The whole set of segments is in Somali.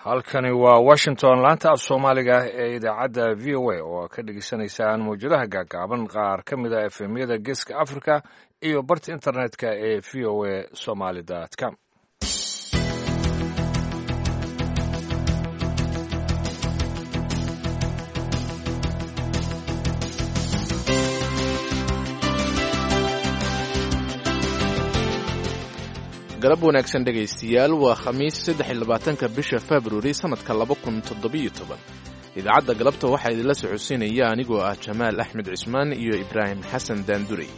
halkani waa washington laanta af soomaaliga ee idaacadda v o a oo ka dhegeysanaysaan mawjadaha gaagaaban qaar ka mid a efemyada geeska africa iyo barta internetka ee v o a somaly com galab wanaagsan dhegaystiyaal waa khamiis 23 bisha februari sannadka 2017 idaacadda galabta waxaa idinla socodsiinaya anigoo ah jamaal axmed cismaan iyo ibraahim xasan daandurey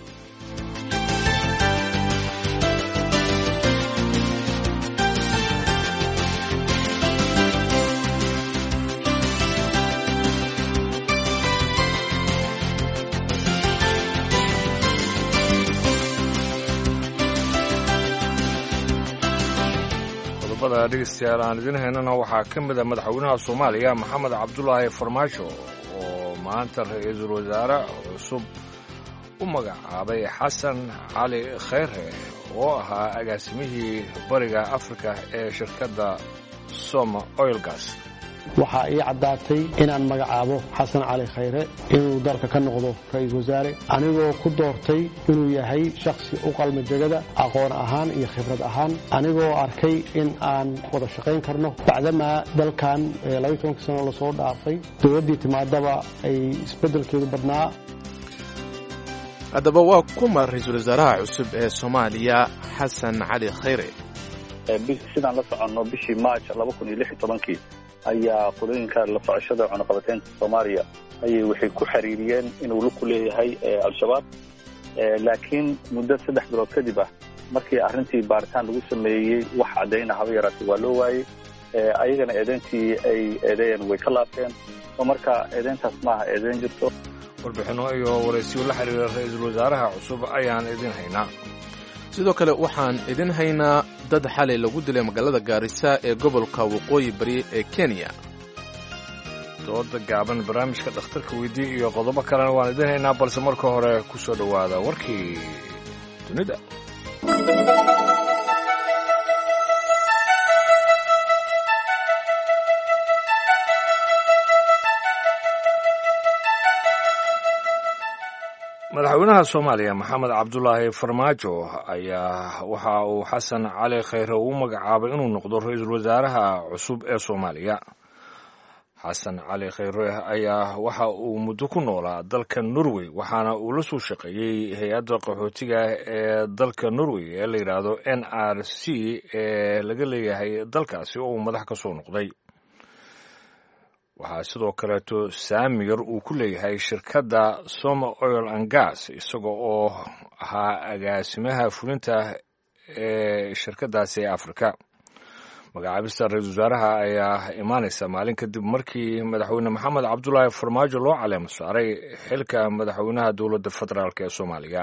dhegeystayaal aan idin haynana waxaa ka mid a madaxweynaha soomaaliya maxamed cabdulaahi farmaajo oo maanta ra-iisul wasaare cusub u magacaabay xasan cali khayre oo ahaa agaasimihii bariga afrika ee shirkadda soma oil gas waxaa ii caddaatay inaan magacaabo xasan cali khayre inuu dalka ka noqdo ra-iisul wasaare anigoo ku doortay inuu yahay shakhsi u qalma jegada aqoon ahaan iyo khibrad ahaan anigoo arkay in aan wada shaqayn karno bacdamaa dalkan 12 sano lasoo dhaafay dowladdii timaadaba ay isbeddelkeedu badnaa haddaba waa kuma ra-iisul wasaaraha cusub ee soomaaliya xasan cali khayre sidaan la soconno bishii maaj 2016 ayaa qolooyinka la socoshada cunaqabateynta soomaaliya ayay waxay ku xiriiriyeen inuu la ku leeyahay al-shabaab laakiin muddo 3 bilood kadib ah markii arrintii baaritaan lagu sameeyey wax caddayna haba yaraatay waa loo waayey ayagana eedeyntii ay eedeeyeen way ka laabteen oo marka eedeyntaas maaha eedeyn jirto warbixinno iyo waraysiyo la xiriira ra-iisul wasaaraha cusub ayaan idin haynaa sidoo kale waxaan idin haynaa dad xalay lagu dilay magaalada gaarisa ee gobolka waqooyi bari ee kenya dooda gaaban barnaamijka dhakhtarka weydii iyo qodobo kalena waan idin haynaa balse marka hore ku soo dhowaada warkii dunida madaxweynaha soomaaliya maxamed cabdulaahi farmaajo ayaa waxa uu xasan cali khayre u magacaabay inuu noqdo ra-iisul wasaaraha cusub ee soomaaliya xasan cali khayre ayaa waxa uu muddo ku noolaa dalka norway waxaana uu la soo shaqeeyey hay-adda qaxootiga ee dalka norway ee la yidhaahdo n r c ee laga leeyahay dalkaasi oo uu madax ka soo noqday waxaa sidoo kaleeto saamiyar uu ku leeyahay shirkadda soma oil and gas isaga oo ahaa agaasimaha fulinta ee shirkaddaasi ee afrika magacaabista ra-iisul wasaaraha ayaa imaanaysa maalin kadib markii madaxweyne maxamed cabdulaahi farmaajo loo caleemo saaray xilka madaxweynaha dowladda federaalk ee soomaaliya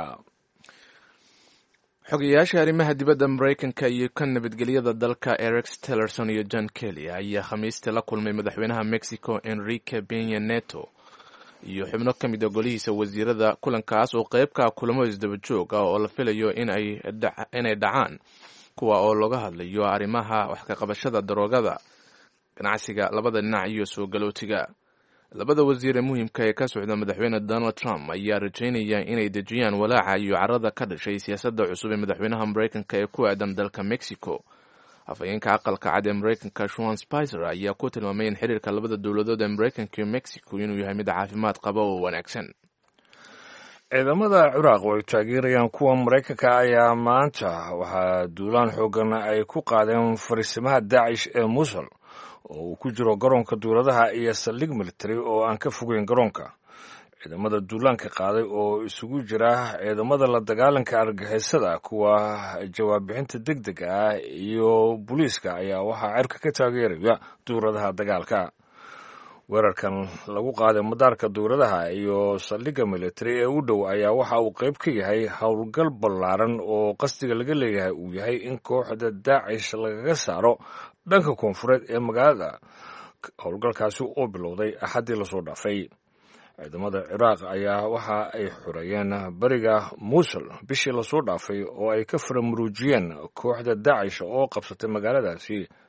xogayaasha arrimaha dibadda maraykanka iyo kan nabadgelyada dalka erex tillerson iyo john kelly ayaa khamiistii la kulmay madaxweynaha mexico enrique peña neto iyo xubno ka mid a golihiisa wasiirada kulankaas oo qaybka kulamo isdaba joog ah oo la filayo inay dhacaan kuwa oo looga hadlayo arrimaha wax ka qabashada daroogada ganacsiga labada dhinac iyo soo galootiga labada wasiir ee muhiimka ee ka socda madaxweyne donald trump ayaa rajaynaya inay dejiyaan walaaca iyo carada ka dhashay siyaasadda cusub ee madaxweynaha maraykanka ee ku aadan dalka mexico afhayeenka aqalka cad ee maraykanka sean spicer ayaa ku tilmaamay in xiriirka labada dowladood ee maraykanka iyo mexico inuu yahay mid caafimaad qaba oo wanaagsan ciidamada ciraaq oo ay taageerayaan kuwa maraykanka ayaa maanta waxaa duulaan xoogan ay ku qaadeen fariisimaha daacish ee musul oo uu ku jiro garoonka duuladaha iyo saldhig military oo aan ka fogeyn garoonka ciidamada duulaanka qaaday oo isugu jira ciidamada la dagaalanka argagixisada kuwa jawaab bixinta deg deg ah iyo booliiska ayaa waxaa cirka ka taageeraya duuladaha dagaalka weerarkan lagu qaaday madaarka duuladaha iyo saldhigga military ee u dhow ayaa waxa uu qayb ka yahay howlgal ballaaran oo qasdiga laga leeyahay uu yahay in kooxda daacish lagaga saaro dhanka koonfureed ee magaalada howlgalkaasi oo bilowday axaddii lasoo dhaafay ciidamada ciraaq ayaa waxa ay xoreeyeen bariga muusul bishii lasoo dhaafay oo ay ka faramuruujiyeen kooxda daacish oo qabsatay magaaladaasi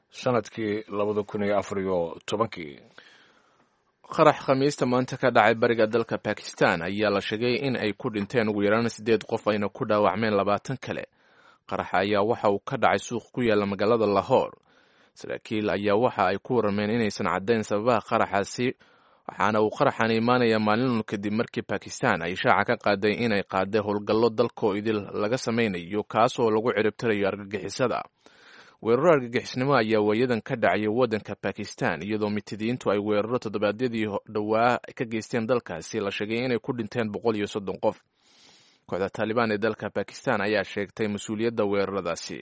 sanadkii 2014. qarax khamiista maanta ka dhacay bariga dalka Pakistan ayaa la sheegay in ay ku dhinteen ugu yaraan 8 qof ayna ku dhaawacmeen 20 kale. qaraxa ayaa waxa uu ka dhacay suuq ku yaala magaalada Lahore. saraakiil ayaa waxa ay ku warameen inaysan caddayn sababaha qaraxaasi, waxaana uu qaraxan imaanaya maalin kadib markii Pakistan ay shaaca ka qaaday inay qaaday howlgallo dalkoo idil laga sameynayo kaasoo lagu ciribtirayo argagixisada. weeraro argagixisnimo ayaa waayadan ka dhacay waddanka Pakistan iyadoo mitidiintu ay weeraro toddobaadyadii dhowaa ka geysteen dalkaasi la sheegay inay ku dhinteen 130 qof. kooxda Taliban ee dalka Pakistan ayaa sheegtay mas'uuliyadda weeraradaasi.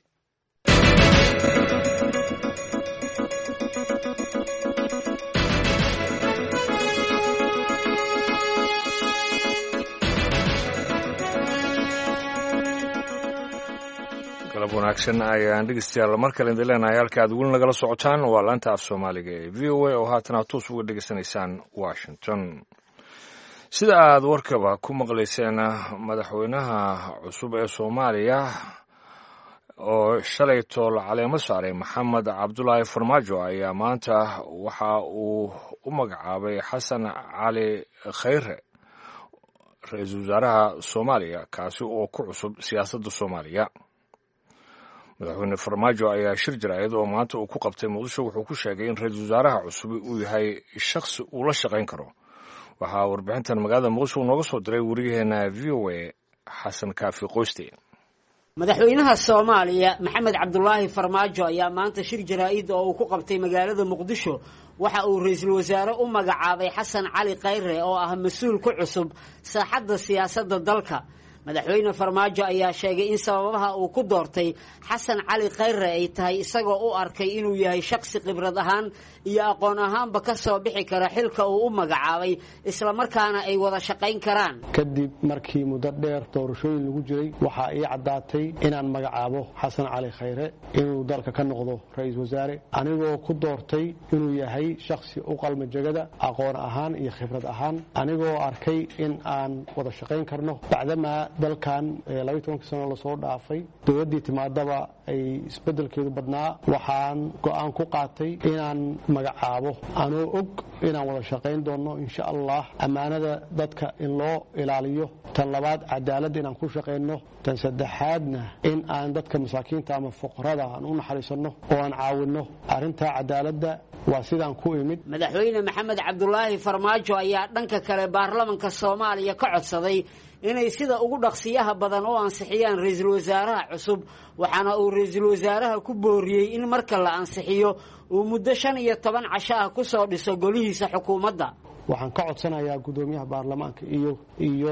galab wanaagsan ayaan dhegeystayaal mar kale idin leenahay halka aad weli nagala socotaan waa laanta af Soomaaliga ee VOA oo haatan aad toos uga dhegeysanaysaan Washington. sida aad warkaba ku maqlayseen madaxweynaha cusub ee Soomaaliya oo shalay tool caleemo saaray Maxamed Cabdullaahi Farmaajo ayaa maanta waxa uu u magacaabay Xasan Cali Khayre ra'iisul wasaaraha Soomaaliya kaasi oo ku cusub siyaasadda Soomaaliya. madaxweyne Farmaajo ayaa shir jaraa'id oo maanta uu ku qabtay Muqdisho wuxuu ku sheegay in ra'iisul wasaaraha cusub uu yahay shakhsi uu la shaqayn karo. waxaa warbixintan magaalada Muqdisho nooga soo diray wariyaheena VOA Xasan Kaafi Qoyste. madaxweynaha Soomaaliya Maxamed Cabdullaahi Farmaajo ayaa maanta shir jaraa'id oo uu ku qabtay magaalada Muqdisho waxa uu ra'iisul wasaare u magacaabay Xasan Cali Khayre oo ah mas'uul ku cusub saaxadda siyaasadda dalka. madaxweyne Farmaajo ayaa sheegay in sababaha uu ku doortay Xasan Cali Khayre ay tahay isagoo u arkay inuu yahay shakhsi khibrad ahaan iyo aqoon ahaanba ka soo bixi kara xilka uu u magacaabay isla markaana ay wada shaqayn karaan. kadib markii muddo dheer doorashooyin lagu jiray waxaa ii caddaatay inaan magacaabo Xasan Cali Khayre inuu dalka ka noqdo ra'iisul wasaare anigoo ku doortay inuu yahay shakhsi u qalma jagada aqoon ahaan iyo khibrad ahaan anigoo arkay in aan wada shaqayn karno bacdama dalkan 12 sano la soo dhaafay dowladii timaadaba ay isbedelkeedu badnaa waxaan go'aan ku qaatay inaan magacaabo anoo og inaan wada shaqayn doono insha Allah amaanada dadka in loo ilaaliyo tan labaad cadaalad inaan ku shaqeyno tan saddexaadna in aan dadka masaakiinta ama fuqarada aan u naxariisano oo aan caawino arinta cadaaladda waa sidaan ku imid. madaxweyne Maxamed Cabdullaahi Farmaajo ayaa dhanka kale baarlamaanka Soomaaliya ka codsaday inay sida ugu dhaqsiyaha badan oo ansixiyaan ra'iisul wasaaraha cusub waxaana uu ra'iisul wasaaraha ku booriyay in marka la ansixiyo uu muddo 15 casho ah ku soo dhiso golihiisa xukuumadda. waxaan ka codsanayaa gudoomiyaha baarlamaanka iyo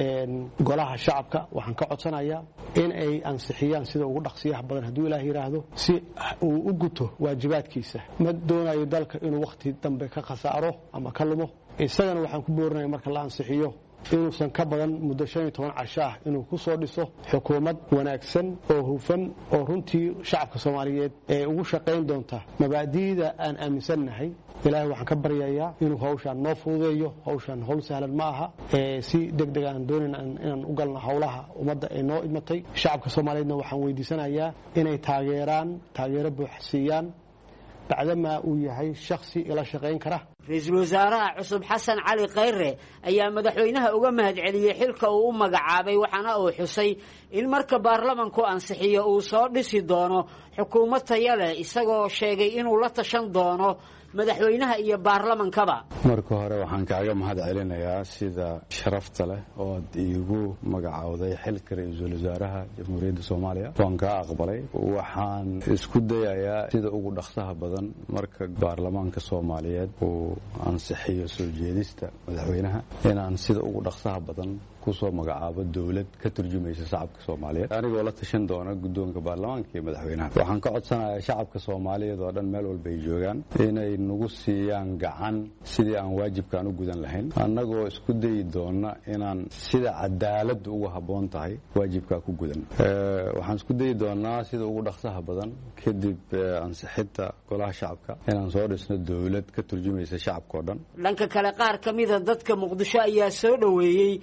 golaha shacabka waxaan ka codsanayaa in ay ansixiyaan sida ugu dhaqsiyaha badan hadduu Ilaahay yiraahdo si uu u guto waajibaadkiisa. ma doonayo dalka inuu waqti dambe ka khasaaro ama ka lumo isagana waxaan ku boorinayaa marka la ansixiyo inuusan ka badan muddo 15 casho ah inuu ku soo dhiso xukuumad wanaagsan oo hufan oo runtii shacabka Soomaaliyeed ee ugu shaqayn doonta mabaadi'da aan aaminsanahay. Ilaahay waxaan ka baryayaa inuu hawshan noo fududeeyo. hawshan hawl sahlan ma aha si degdeg aan doonayna inaan u galno hawlaha ummadda ee noo idmatay. shacabka Soomaaliyeedna waxaan weydiisanayaa inay taageero buuxsiiyaan bacdama uu yahay shakhsi ila shaqayn kara. ra'iisul wasaaraha cusub Xasan Cali Khayre ayaa madaxweynaha uga mahadceliyay xilka uu u magacaabay waxaana uu xusay in marka baarlamaanku ansixiyo uu soo dhisi doono xukuumad tayo leh isagoo sheegay inuu la tashan doono madaxweynaha iyo baarlamaankaba. marka hore waxaan kaaga mahadcelinayaa sida sharafta leh oo aad iigu magacaawday xilka ra'iisul wasaaraha jamhuuriyadda Soomaaliya waan ka aqbalay. waxaan isku dayayaa sida ugu dhaqsaha badan marka baarlamaanka Soomaaliyeed uu ansixiyo soo jeedista madaxweynaha inaan sida ugu dhaqsaha badan kusoo magacaabo dawlad ka turjumaysa shacabka Soomaaliyeed anigoo la tashan doona gudoonka baarlamaanka iyo madaxweynaha. waxaan ka codsanayaa shacabka Soomaaliyeed oo dhan meel walba ay joogaan inay nagu siiyaan gacan sidii aan waajibkaan u gudan lahayn annagoo isku dayi doona inaan sida cadaalad ugu haboon tahay waajibka ku gudan. waxaan isku dayi doonaa sida ugu dhaqsaha badan kadib ansixinta golaha shacabka inaan soo dhisno dawlad ka turjumaysa shacabka oo dhan. dhanka kale qaar kamida dadka Muqdisho ayaa soo dhaweeyay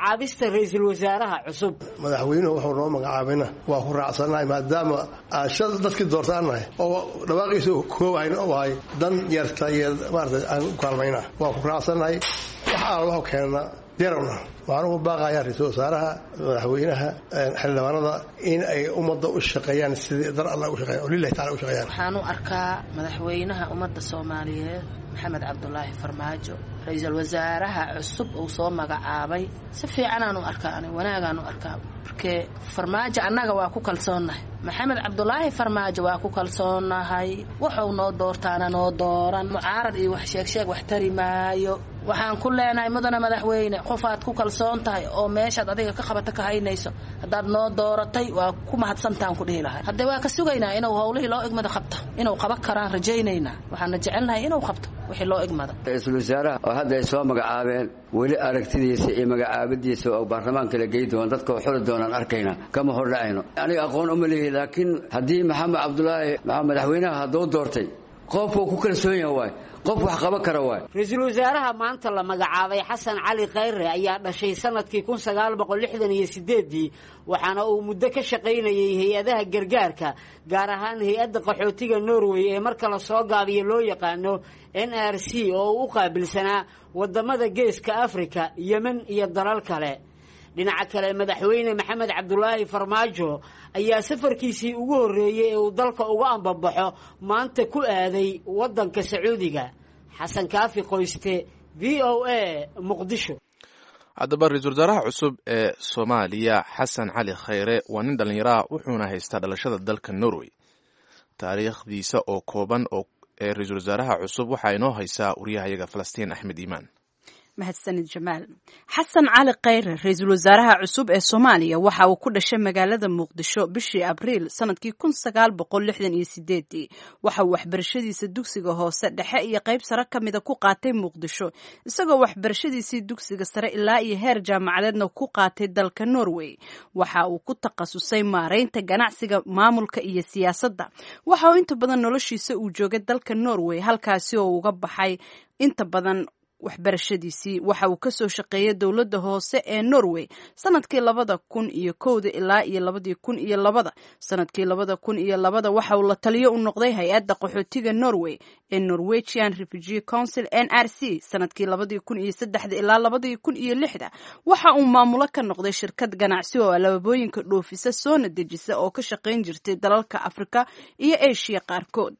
magacaabista ra'iisul wasaaraha cusub. madaxweynuhu wuxuu noo magacaabayna waa ku raacsanahay maadaama aashada dadkii doortaanahay oo dhawaaqiisa koowayn oo ahay dan yarta iyo maartay aan u kaalmayna waa ku raacsanahay waxa keenna diyaarna waxaan ugu baaqayaa ra'iisul wasaaraha madaxweynaha xildhibaanada in ay ummadda u shaqeeyaan sidii dar Allah u shaqeeyo lillahi ta'ala u shaqeeyaan. waxaan u arkaa madaxweynaha ummadda Soomaaliyeed maxamed cabdulaahi farmaajo ra'iisul wasaaraha cusub oo soo magacaabay si fiican aan u arkaa wanaagaan u arkaa markee farmaajo annaga waa ku kalsoonahay maxamed cabdulaahi farmaajo waa ku kalsoonahay wuxuu noo doortaana noo dooran mucaarad iyo wax sheeg wax tari maayo waxaan ku leenahay mudana madaxweyne qof aad ku kalsoon tahay oo meeshaad adiga ka qabata ka haynayso haddaad noo dooratay waa ku mahadsantaan ku dhihi lahay hadda waa ka sugaynaa inuu howlihii loo igmada qabto inuu qaban karaan rajaynaynaa waxaana jecelnahay inuu qabto wixii loo igmada ra'iisul wasaaraha oo hadda ay soo magacaabeen weli aragtidiisa iyo magacaabadiisa oo baarlamaanka la geey doon dadka xul doonaan arkayna kama hor dhacayno aniga aqoon uma leeyahay laakiin haddii maxamed cabdulaahi madaxweynaha hadduu doortay qofku ku kalsoon yahay qof wax qaban kara waay ra'iisul wasaaraha maanta la magacaabay xasan cali khayre ayaa dhashay sanadkii 1968 waxaana uu muddo ka shaqaynayay hay'adaha gargaarka gaar ahaan hay'adda qaxootiga Norway ee marka la soo gaabiyo loo yaqaano NRC oo u qaabilsanaa wadamada geeska Afrika Yemen iyo dalal kale dhinaca kale madaxweyne maxamed cabdulaahi farmaajo ayaa safarkiisii ugu horeeyay ee uu dalka uga ambabaxo maanta ku aaday wadanka Sacuudiga xasan kaafi qoyste VOA Muqdisho. haddaba ra'iisul wasaaraha cusub ee Soomaaliya xasan cali khayre waa nin dhalinyaro ah wuxuuna haystaa dhalashada dalka Norway. taariikhdiisa oo kooban oo ee ra'iisul wasaaraha cusub waxaa inoo haysaa wariyahayaga Falastiin Axmed Iimaan. mahadsanid jamaal xasan cali khayre ra'iisul wasaaraha cusub ee Soomaaliya waxa uu ku dhashay magaalada Muqdisho bishii Abriil sanadkii 1968 waxa uu waxbarashadiisa dugsiga hoose dhexe iyo qayb sare kamida ku qaatay Muqdisho isagoo waxbarashadiisa dugsiga sare ilaa iyo heer jaamacadeedna ku qaatay dalka Norway waxa uu ku takhasusay maareynta ganacsiga maamulka iyo siyaasadda waxa uu inta badan noloshiisa uu joogay dalka Norway halkaasi oo uga baxay inta badan waxbarashadiisii waxa uu ka soo shaqeeyay dawladda hoose ee Norway sanadkii 2001 ilaa iyo 2002 sanadkii 2002 waxa uu la taliyo u noqday hay'adda qaxootiga Norway ee Norwegian Refugee Council NRC sanadkii 2003 ilaa 2006 waxa uu maamulo ka noqday shirkad ganacsi oo alaabooyinka dhoofisa soo dejisa oo ka shaqeyn jirtay dalalka Afrika iyo Asia qaarkood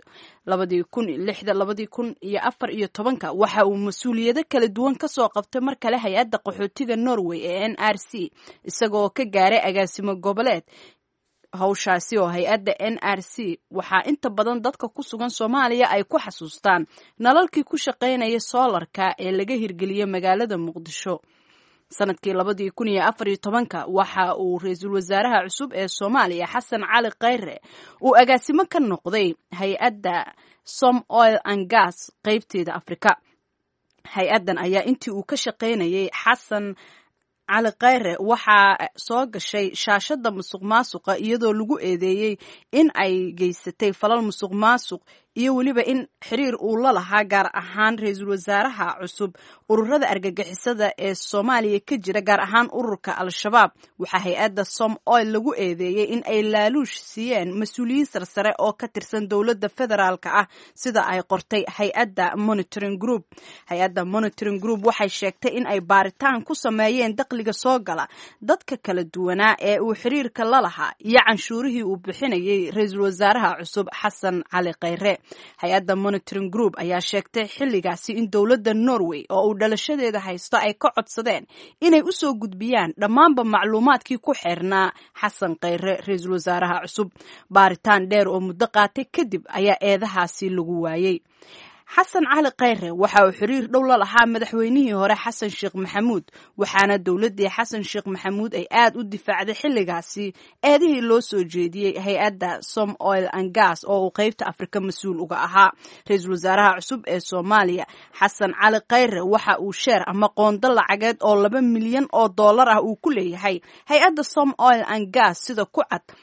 2006-2014 waxa uu mas'uuliyado kala duwan ka soo qabtay mar kale hay'adda qaxootiga Norway ee NRC isagoo ka gaaray agaasimo goboleed hawshaasi oo hay'adda NRC waxa inta badan dadka ku sugan Soomaaliya ay ku xasuustaan nalalkii ku shaqeynaya solarka ee laga hirgeliyay magaalada Muqdisho sanadkii 2014 waxa uu ra'iisul wasaaraha cusub ee Soomaaliya xasan cali khayre uu agaasimo ka noqday hay'adda Som Oil and Gas qaybteeda Afrika hay'adan ayaa intii uu ka shaqeynayay xasan cali khayre waxa soo gashay shaashada musuqmaasuqa iyadoo lagu eedeeyay in ay geysatay falal musuqmaasuq iyo waliba in xiriir uu la lahaa gaar ahaan ra'iisul wasaaraha cusub ururada argagixisada ee Soomaaliya ka jira gaar ahaan ururka Al-Shabaab waxa hay'adda Som Oil lagu eedeeyay in ay laaluush siiyeen mas'uuliyiin sarsare oo ka tirsan dawladda federaalka ah sida ay qortay hay'adda Monitoring Group hay'adda Monitoring Group waxay sheegtay in ay baaritaan ku sameeyeen dakhliga soo gala dadka kala duwanaa ee uu xiriirka la lahaa iyo canshuurihii uu bixinayay ra'iisul wasaaraha cusub xasan cali khayre hay'adda Monitoring Group ayaa sheegtay xilligaasi in dawladda Norway oo uu dhalashadeeda haysto ay ka codsadeen inay u soo gudbiyaan dhammaanba macluumaadkii ku xeernaa xasan khayre ra'iisul wasaaraha cusub baaritaan dheer oo muddo qaatay kadib ayaa eedahaasi lagu waayay xasan cali khayre waxa uu xiriir dhow la lahaa madaxweynihii hore xasan sheekh maxamuud waxaana dawladdii xasan sheekh maxamuud ay aad u difaacday xilligaasi eedihii loo soo jeediyey hay'adda Som Oil and Gas oo uu qaybta Afrika mas'uul uga ahaa ra'iisul wasaaraha cusub ee Soomaaliya xasan cali khayre waxa uu sheer ama qoonda lacageed oo $2 milyan ah uu ku leeyahay hay'adda Som Oil and Gas sida ku cad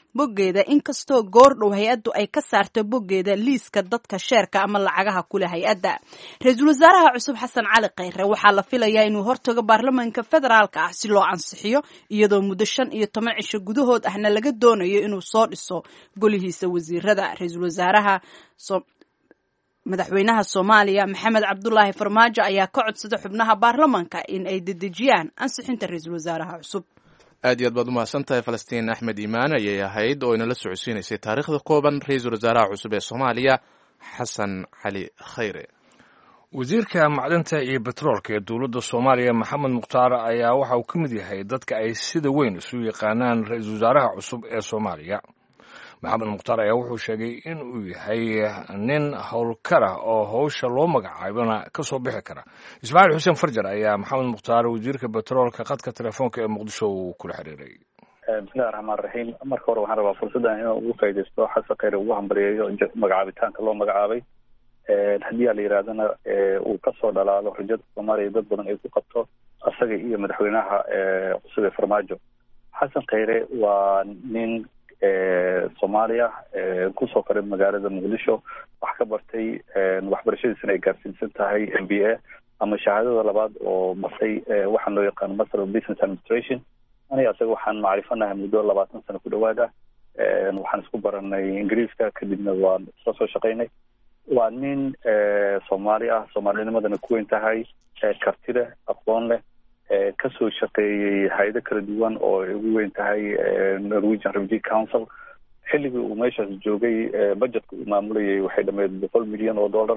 boggeeda inkastoo goordhow hay-addu ay ka saarto boggeeda liiska dadka sheerka ama lacagaha kule hay-adda. ra-iisul wasaaraha cusub xasan cali khayre waxaa la filayaa inuu hortago baarlamaanka federaalka ah si loo ansixiyo, iyadoo muddo 15 cisho gudahood ahna laga doonayo inuu soo dhiso golihiisa wasiirada. ra-iisul wasaaraha madaxweynaha Soomaaliya Maxamed Cabdullaahi Farmaajo ayaa ka codsaday xubnaha baarlamaanka in ay dedejiyaan ansixinta ra-iisul wasaaraha cusub. aad iyo aad baad u mahadsantahay Falastiin Axmed Iimaan ayay ahayd oo inala socodsiinaysay taariikhda kooban ra-iisul wasaaraha cusub ee Soomaaliya xasan cali khayre. wasiirka macdanta iyo petroolka ee dowladda Soomaaliya Maxamed Mukhtaar ayaa waxa uu ka mid yahay dadka ay sida weyn isu yaqaanaan ra-iisul wasaaraha cusub ee Soomaaliya. maxamed mukhtaar ayaa wuxuu sheegay in uu yahay nin howlkar ah oo howsha loo magacaabana ka soo bixi kara. ismaaciil xuseen farjar ayaa maxamed mukhtaar wasiirka petroolka khadka telefoonka ee muqdisho uu kula xiriiray. bismillahi raxmaan raxiim. marka hore waxaan rabaa fursaddan inaan ugu faaidaysto xasan khayre ugu hambalyeeyo magacaabitaanka loo magacaabay. haddii aa la yidhahdana uu kasoo dhalaalo rajada soomaaliya dad badan ay ku qabto asaga iyo madaxweynaha cusub ee farmaajo. xasan khayre waa nin Soomaaliya kusoo koray magaalada Muqdisho, wax ka bartay waxbarashadiisana ay gaarsiinsan tahay MBA ama shahaadada labaad oo bartay waxaan loo yaqaan Master of Business Administration. aniga asaga waxaan macrifanahay muddo 20 sano ku dhawaad ah. waxaan isku baranay Ingiriiska, kadibna waan soo shaqaynay. waa nin Soomaali ah, Soomaalinimadana ku weyn tahay, karti leh, aqoon leh, kasoo shaqeeyay hay'ado kala duwan oo ay ugu weyn tahay Norwegian Refugee Council. xilligii uu meeshaas joogay budgetka uu maamulayay waxay dhammeyd $100 milyan.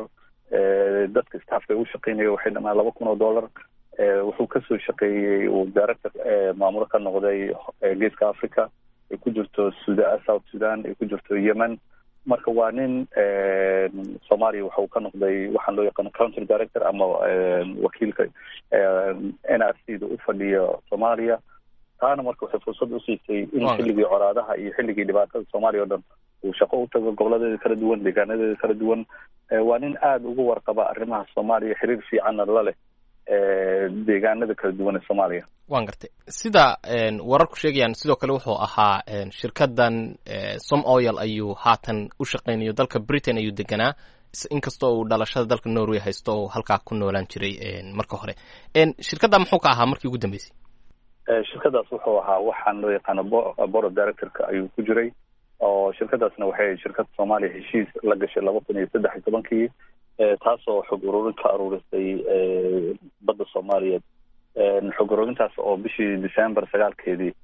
dadka staffka u shaqeynaya waxay dhammaan $2,000. wuxuu kasoo shaqeeyey uu director maamulo ka noqday geeska Africa, ay ku jirto South Sudan, ay ku jirto Yemen. marka waa nin Soomaaliya waxa uu ka noqday waxaan loo yaqaan country director ama wakiilka NRC-da u fadhiya Soomaaliya. taana marka waxay fursad u siisay in xilligii coraadaha iyo xilligii dhibaatada Soomaaliya oo dhan uu shaqo u tago goboladeeda kala duwan, deegaanadeeda kala duwan. waa nin aada ugu warqaba arrimaha Soomaaliya, xiriir fiicanna la leh deegaanada kala duwan ee Soomaaliya. waan gartay sida wararku sheegayaan. sidoo kale wuxuu ahaa shirkadan Som Oil ayuu haatan u shaqeynayo, dalka Britain ayuu deganaa, inkastoo uu dhalashada dalka Norway haysto oo halkaa ku noolaan jiray marka hore. shirkadda muxuu ka ahaa markii ugu dambeysay? shirkadaas wuxuu ahaa waxaan loo yaqaano board of directorka ayuu ku jiray, oo shirkadaasna waxay shirkad Soomaaliya heshiis la gashay 2013 taasoo xog ururin ka aruurisay badda Soomaaliyeed. xog ururintaas oo bishii December 9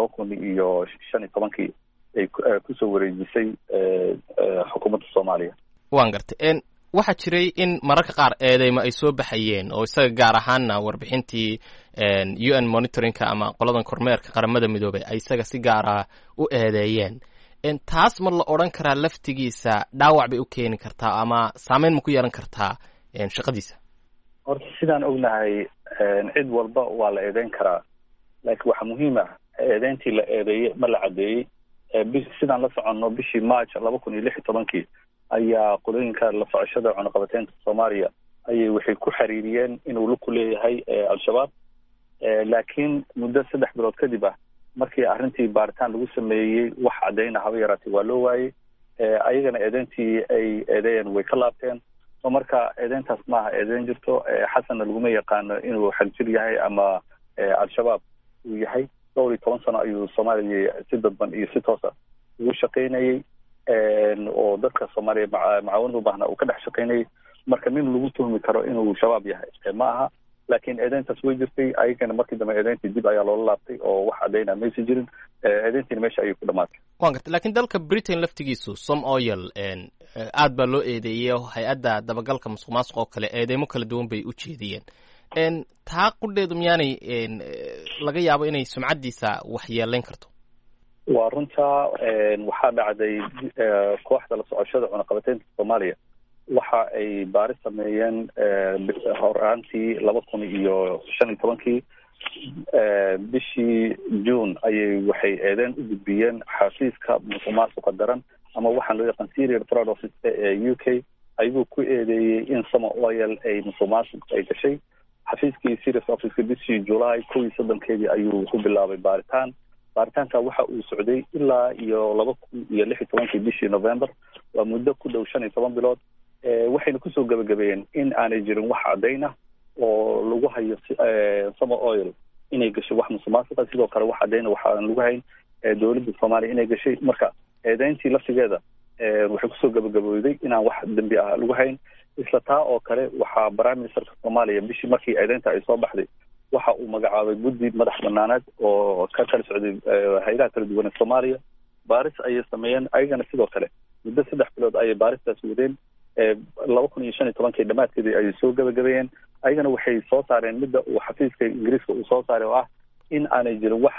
2015 ay kusoo wareejisay xukuumadda Soomaaliya. waan gartay waxaa jiray in mararka qaar eedeymo ay soo baxayeen oo isaga gaar ahaanna warbixintii UN monitoringka ama qoladan kormeerka qaramada midoobay ay isaga si gaar ah u eedeeyeen. taas ma la odhan karaa laftigiisa dhaawac bay u keeni kartaa ama saameyn ma ku yeelan kartaa shaqadiisa? horta sidaan ognahay cid walba waa la eedeyn karaa, laakiin waxaa muhiim ah eedeyntii la eedeeyey ma la caddeeyey. sidaan la soconno bishii March 2016 ayaa qolooyinka la socoshada cunaqabateynta Soomaaliya ayay waxay ku xiriiriyeen inuu lug ku leeyahay al-shabaab. laakiin muddo 3 bilood kadib ah markii arrintii baaritaan lagu sameeyey wax cadeyna haba yaraatay waa loo waayey. ayagana eedeyntii ay eedeeyeen way ka laabteen. so marka eedeyntaas maaha eedeyn jirto. xasanna laguma yaqaano inuu xagjir yahay ama al-shabaab uu yahay. 12 sano ayuu Soomaaliya si dadban iyo si toosa ugu shaqeynayay, oo dadka Soomaaliya macaawinad u baahna uu ka dhex shaqeynayay. marka nin lagu tuhmi karo inuu shabaab yahay ma aha, laakiin eedeyntaas way jirtay. ayagana markii dambe eedeyntii dib ayaa loola laabtay oo wax cadeyna maysa jirin. eedeyntiina meesha ayay ku dhamaatay. waan gartay laakiin dalka Britain laftigiisu Som Oil aad baa loo eedeeyey. hay-adda dabagalka musuqmaasuq oo kale eedeymo kala duwan bay u jeediyeen. taa qudheedu miyaanay laga yaabo inay sumcaddiisa wax yeelayn karto? waa runtaa. waxaa dhacday kooxda la socoshada cunaqabateynta Soomaaliya waxa ay baaris sameeyeen horaantii 2015 bishii June ayay waxay eedeen u gudbiyeen xafiiska musuqmaasuqa daran ama waxaan loo yaqaan Serial Fraud Office ee UK, ayagoo ku eedeeyey in Som Oil ay musuqmaasuq ay gashay. xafiiskii Serial Office bishii July 13 ayuu ku bilaabay baaritaan. baaritaanka waxa uu socday ilaa iyo 2016 bishii November, waa muddo ku dhow 15 bilood. Waxayna kusoo gabagabeeyeen in aanay jirin wax caddayn ah oo lagu hayo Summer Oil inay gashay wax musuqmaasuqa. Sidoo kale wax caddayn waxaan lagu hayn dowladda Soomaaliya inay gashay. Marka eedayntii laftigeeda waxay kusoo gabagabowday inaan wax dambi ah lagu hayn. isla taa oo kale waxaa Prime Minister Soomaaliya bishii markii eedaynta ay soo baxday waxa uu magacaabay guddi madax banaaneed oo ka kala socday hay'adaha kala duwan ee Soomaaliya. baaris ayay sameeyeen ayagana sidoo kale muddo 3 bilood ayay baaristaas wadeen. 2015 dhamaadkeedii ayay soo gabagabeeyeen. ayagana waxay soo saareen midda uu xafiiska Ingiriiska uu soo saaray oo ah in aanay jirin wax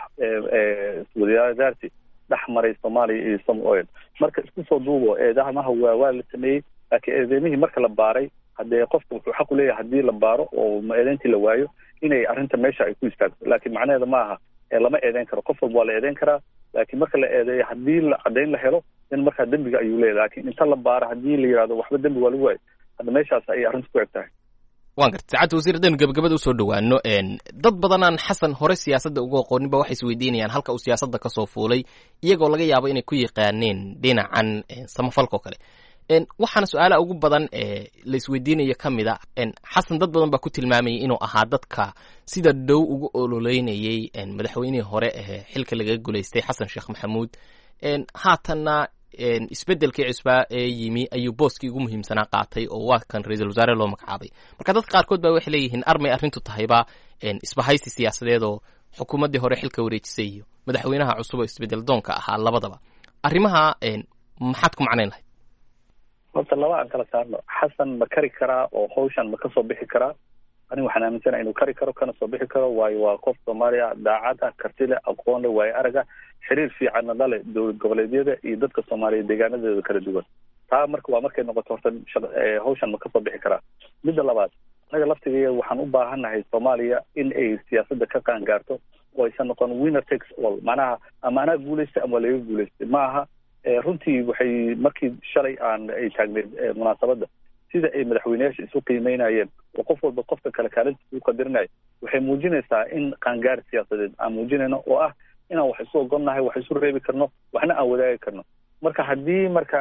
wadaagaarsi dhex maray Soomaaliya iyo Summer Oil. marka isku soo duubo eedamaha waa la sameeyey, laakiin eedamihii marka la baaray haddee qofku wuxuu xaq u leeyahay haddii la baaro oo eedayntii la waayo inay arrinta meesha ay ku istaagto. laakiin macnaheeda ma aha lama eedayn karo. qof walba waa la eedayn karaa, laakiin marka la eedeeyo haddii la caddayn la helo in markaa dembiga ayuu leeyahay. laakiin inta la baaro haddii la yidhahdo waxba dembi waa lagu waayo, hadda meeshaas ayay arrinta ku eg tahay. waan gartay saacadda wasiir haddaynu gabagabada usoo dhowaano dad badanaan xasan hore siyaasadda uga aqooninba waxay isweydiinayaan halka uu siyaasadda kasoo fuulay, iyagoo laga yaabo inay ku yaqaaneen dhinacan samafalka oo kale. waxaana su-aalaha ugu badan la isweydiinayo ka mid a xasan dad badan baa ku tilmaamayay inuu ahaa dadka sida dhow ugu ololeynayay madaxweynihii hore xilka lagaga guulaystay xasan sheekh maxamuud. haatanna isbedelkii cusbaa ee yimi ayuu booskii ugu muhiimsanaa qaatay oo waa kan ra-iisul wasaare loo magacaabay. marka dadka qaarkood baa waxay leeyihiin armay arrintu tahayba isbahaysi siyaasadeed oo xukuumaddii hore xilka wareejisay iyo madaxweynaha cusub oo isbedel doonka ahaa labadaba. arrimaha maxaad ku macnayn lahayd? horta laba aan kala saarno. xasan ma kari karaa oo hawshan ma kasoo bixi karaa? aniga waxaan aaminsanahay inuu kari karo kana soo bixi karo, waayo waa qof Soomaaliya daacad ah, karti leh, aqoon leh, waayo arag ah, xiriir fiicanna la leh dowlad goboleedyada iyo dadka Soomaaliya deegaanadeeda kala duwan. taa marka waa markay noqoto horta hawshan ma kasoo bixi karaa. midda labaad, anaga laftigeeda waxaan u baahannahay Soomaaliya in ay siyaasadda ka qaangaarto oo aysan noqon winner takes all, macnaha ama anaa guulaystay ama laga guulaystay ma aha. runtii waxay markii shalay ay taagneed munaasabadda sida ay madaxweyneyaasha isu qiimeynayeen oo qof walba qofka kale kaalintiisa u qadirinayo waxay muujinaysaa in qaangaar siyaasadeed aan muujinayno oo ah inaan wax isu ogolnahay, wax isu reebi karno, waxna aan wadaagi karno. marka haddii marka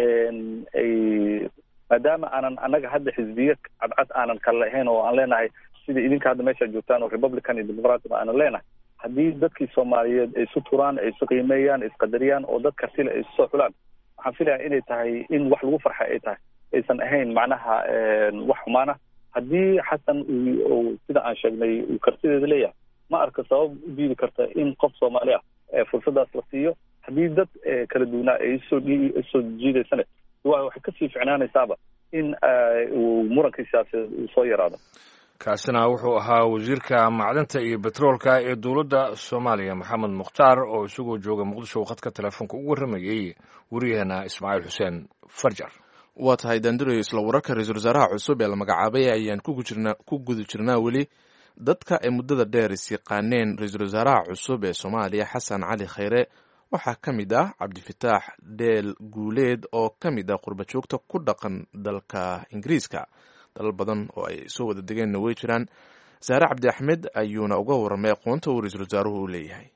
ay maadaama aanan annaga hadda xisbiya cadcad aanan kala lahayn oo aan leenahay sida idinka hadda meesha joogtaan oo Republican iyo Democratic aanan leenahay, haddii dadkii Soomaaliyeed ay isu turaan, ay isu qiimeeyaan, ay isqadariyaan oo dad kartile ay isu soo xulaan, waxaan filayaa inay tahay in wax lagu farxay ay tahay, aysan ahayn macnaha wax xumaana. haddii xasan uu sida aan sheegnay uu kartideeda leeyahay, ma arka sabab u diidi karta in qof Soomaali ah fursadaas la siiyo. haddii dad kala duwanaa ay isoo jiidaysane waxay kasii ficnaanaysaaba in muranka siyaasadeed uu soo yaraado. kaasina wuxuu ahaa wasiirka macdanta iyo betroolka ee dowladda Soomaaliya Maxamed Mukhtaar oo isagoo jooga Muqdisho waqtiga telefoonka ugu waramayay wariyaheena Ismaaciil Xuseen Farjar. waa tahay dandurayo isla wararka ra-iisul wasaaraha cusub ee la magacaabay ayaan ku guda jirnaa weli. dadka ay muddada dheer is yaqaaneen ra-iisul wasaaraha cusub ee Soomaaliya Xasan Cali Khayre waxaa ka mid ah Cabdifataax Deel Guuleed oo ka mid ah qurba joogta ku dhaqan dalka Ingiriiska. dalal badan oo ay soo wada degeenna way jiraan. Saare Cabdi Axmed ayuuna uga warramay aqoonta uu ra-iisul wasaaruhu u leeyahay.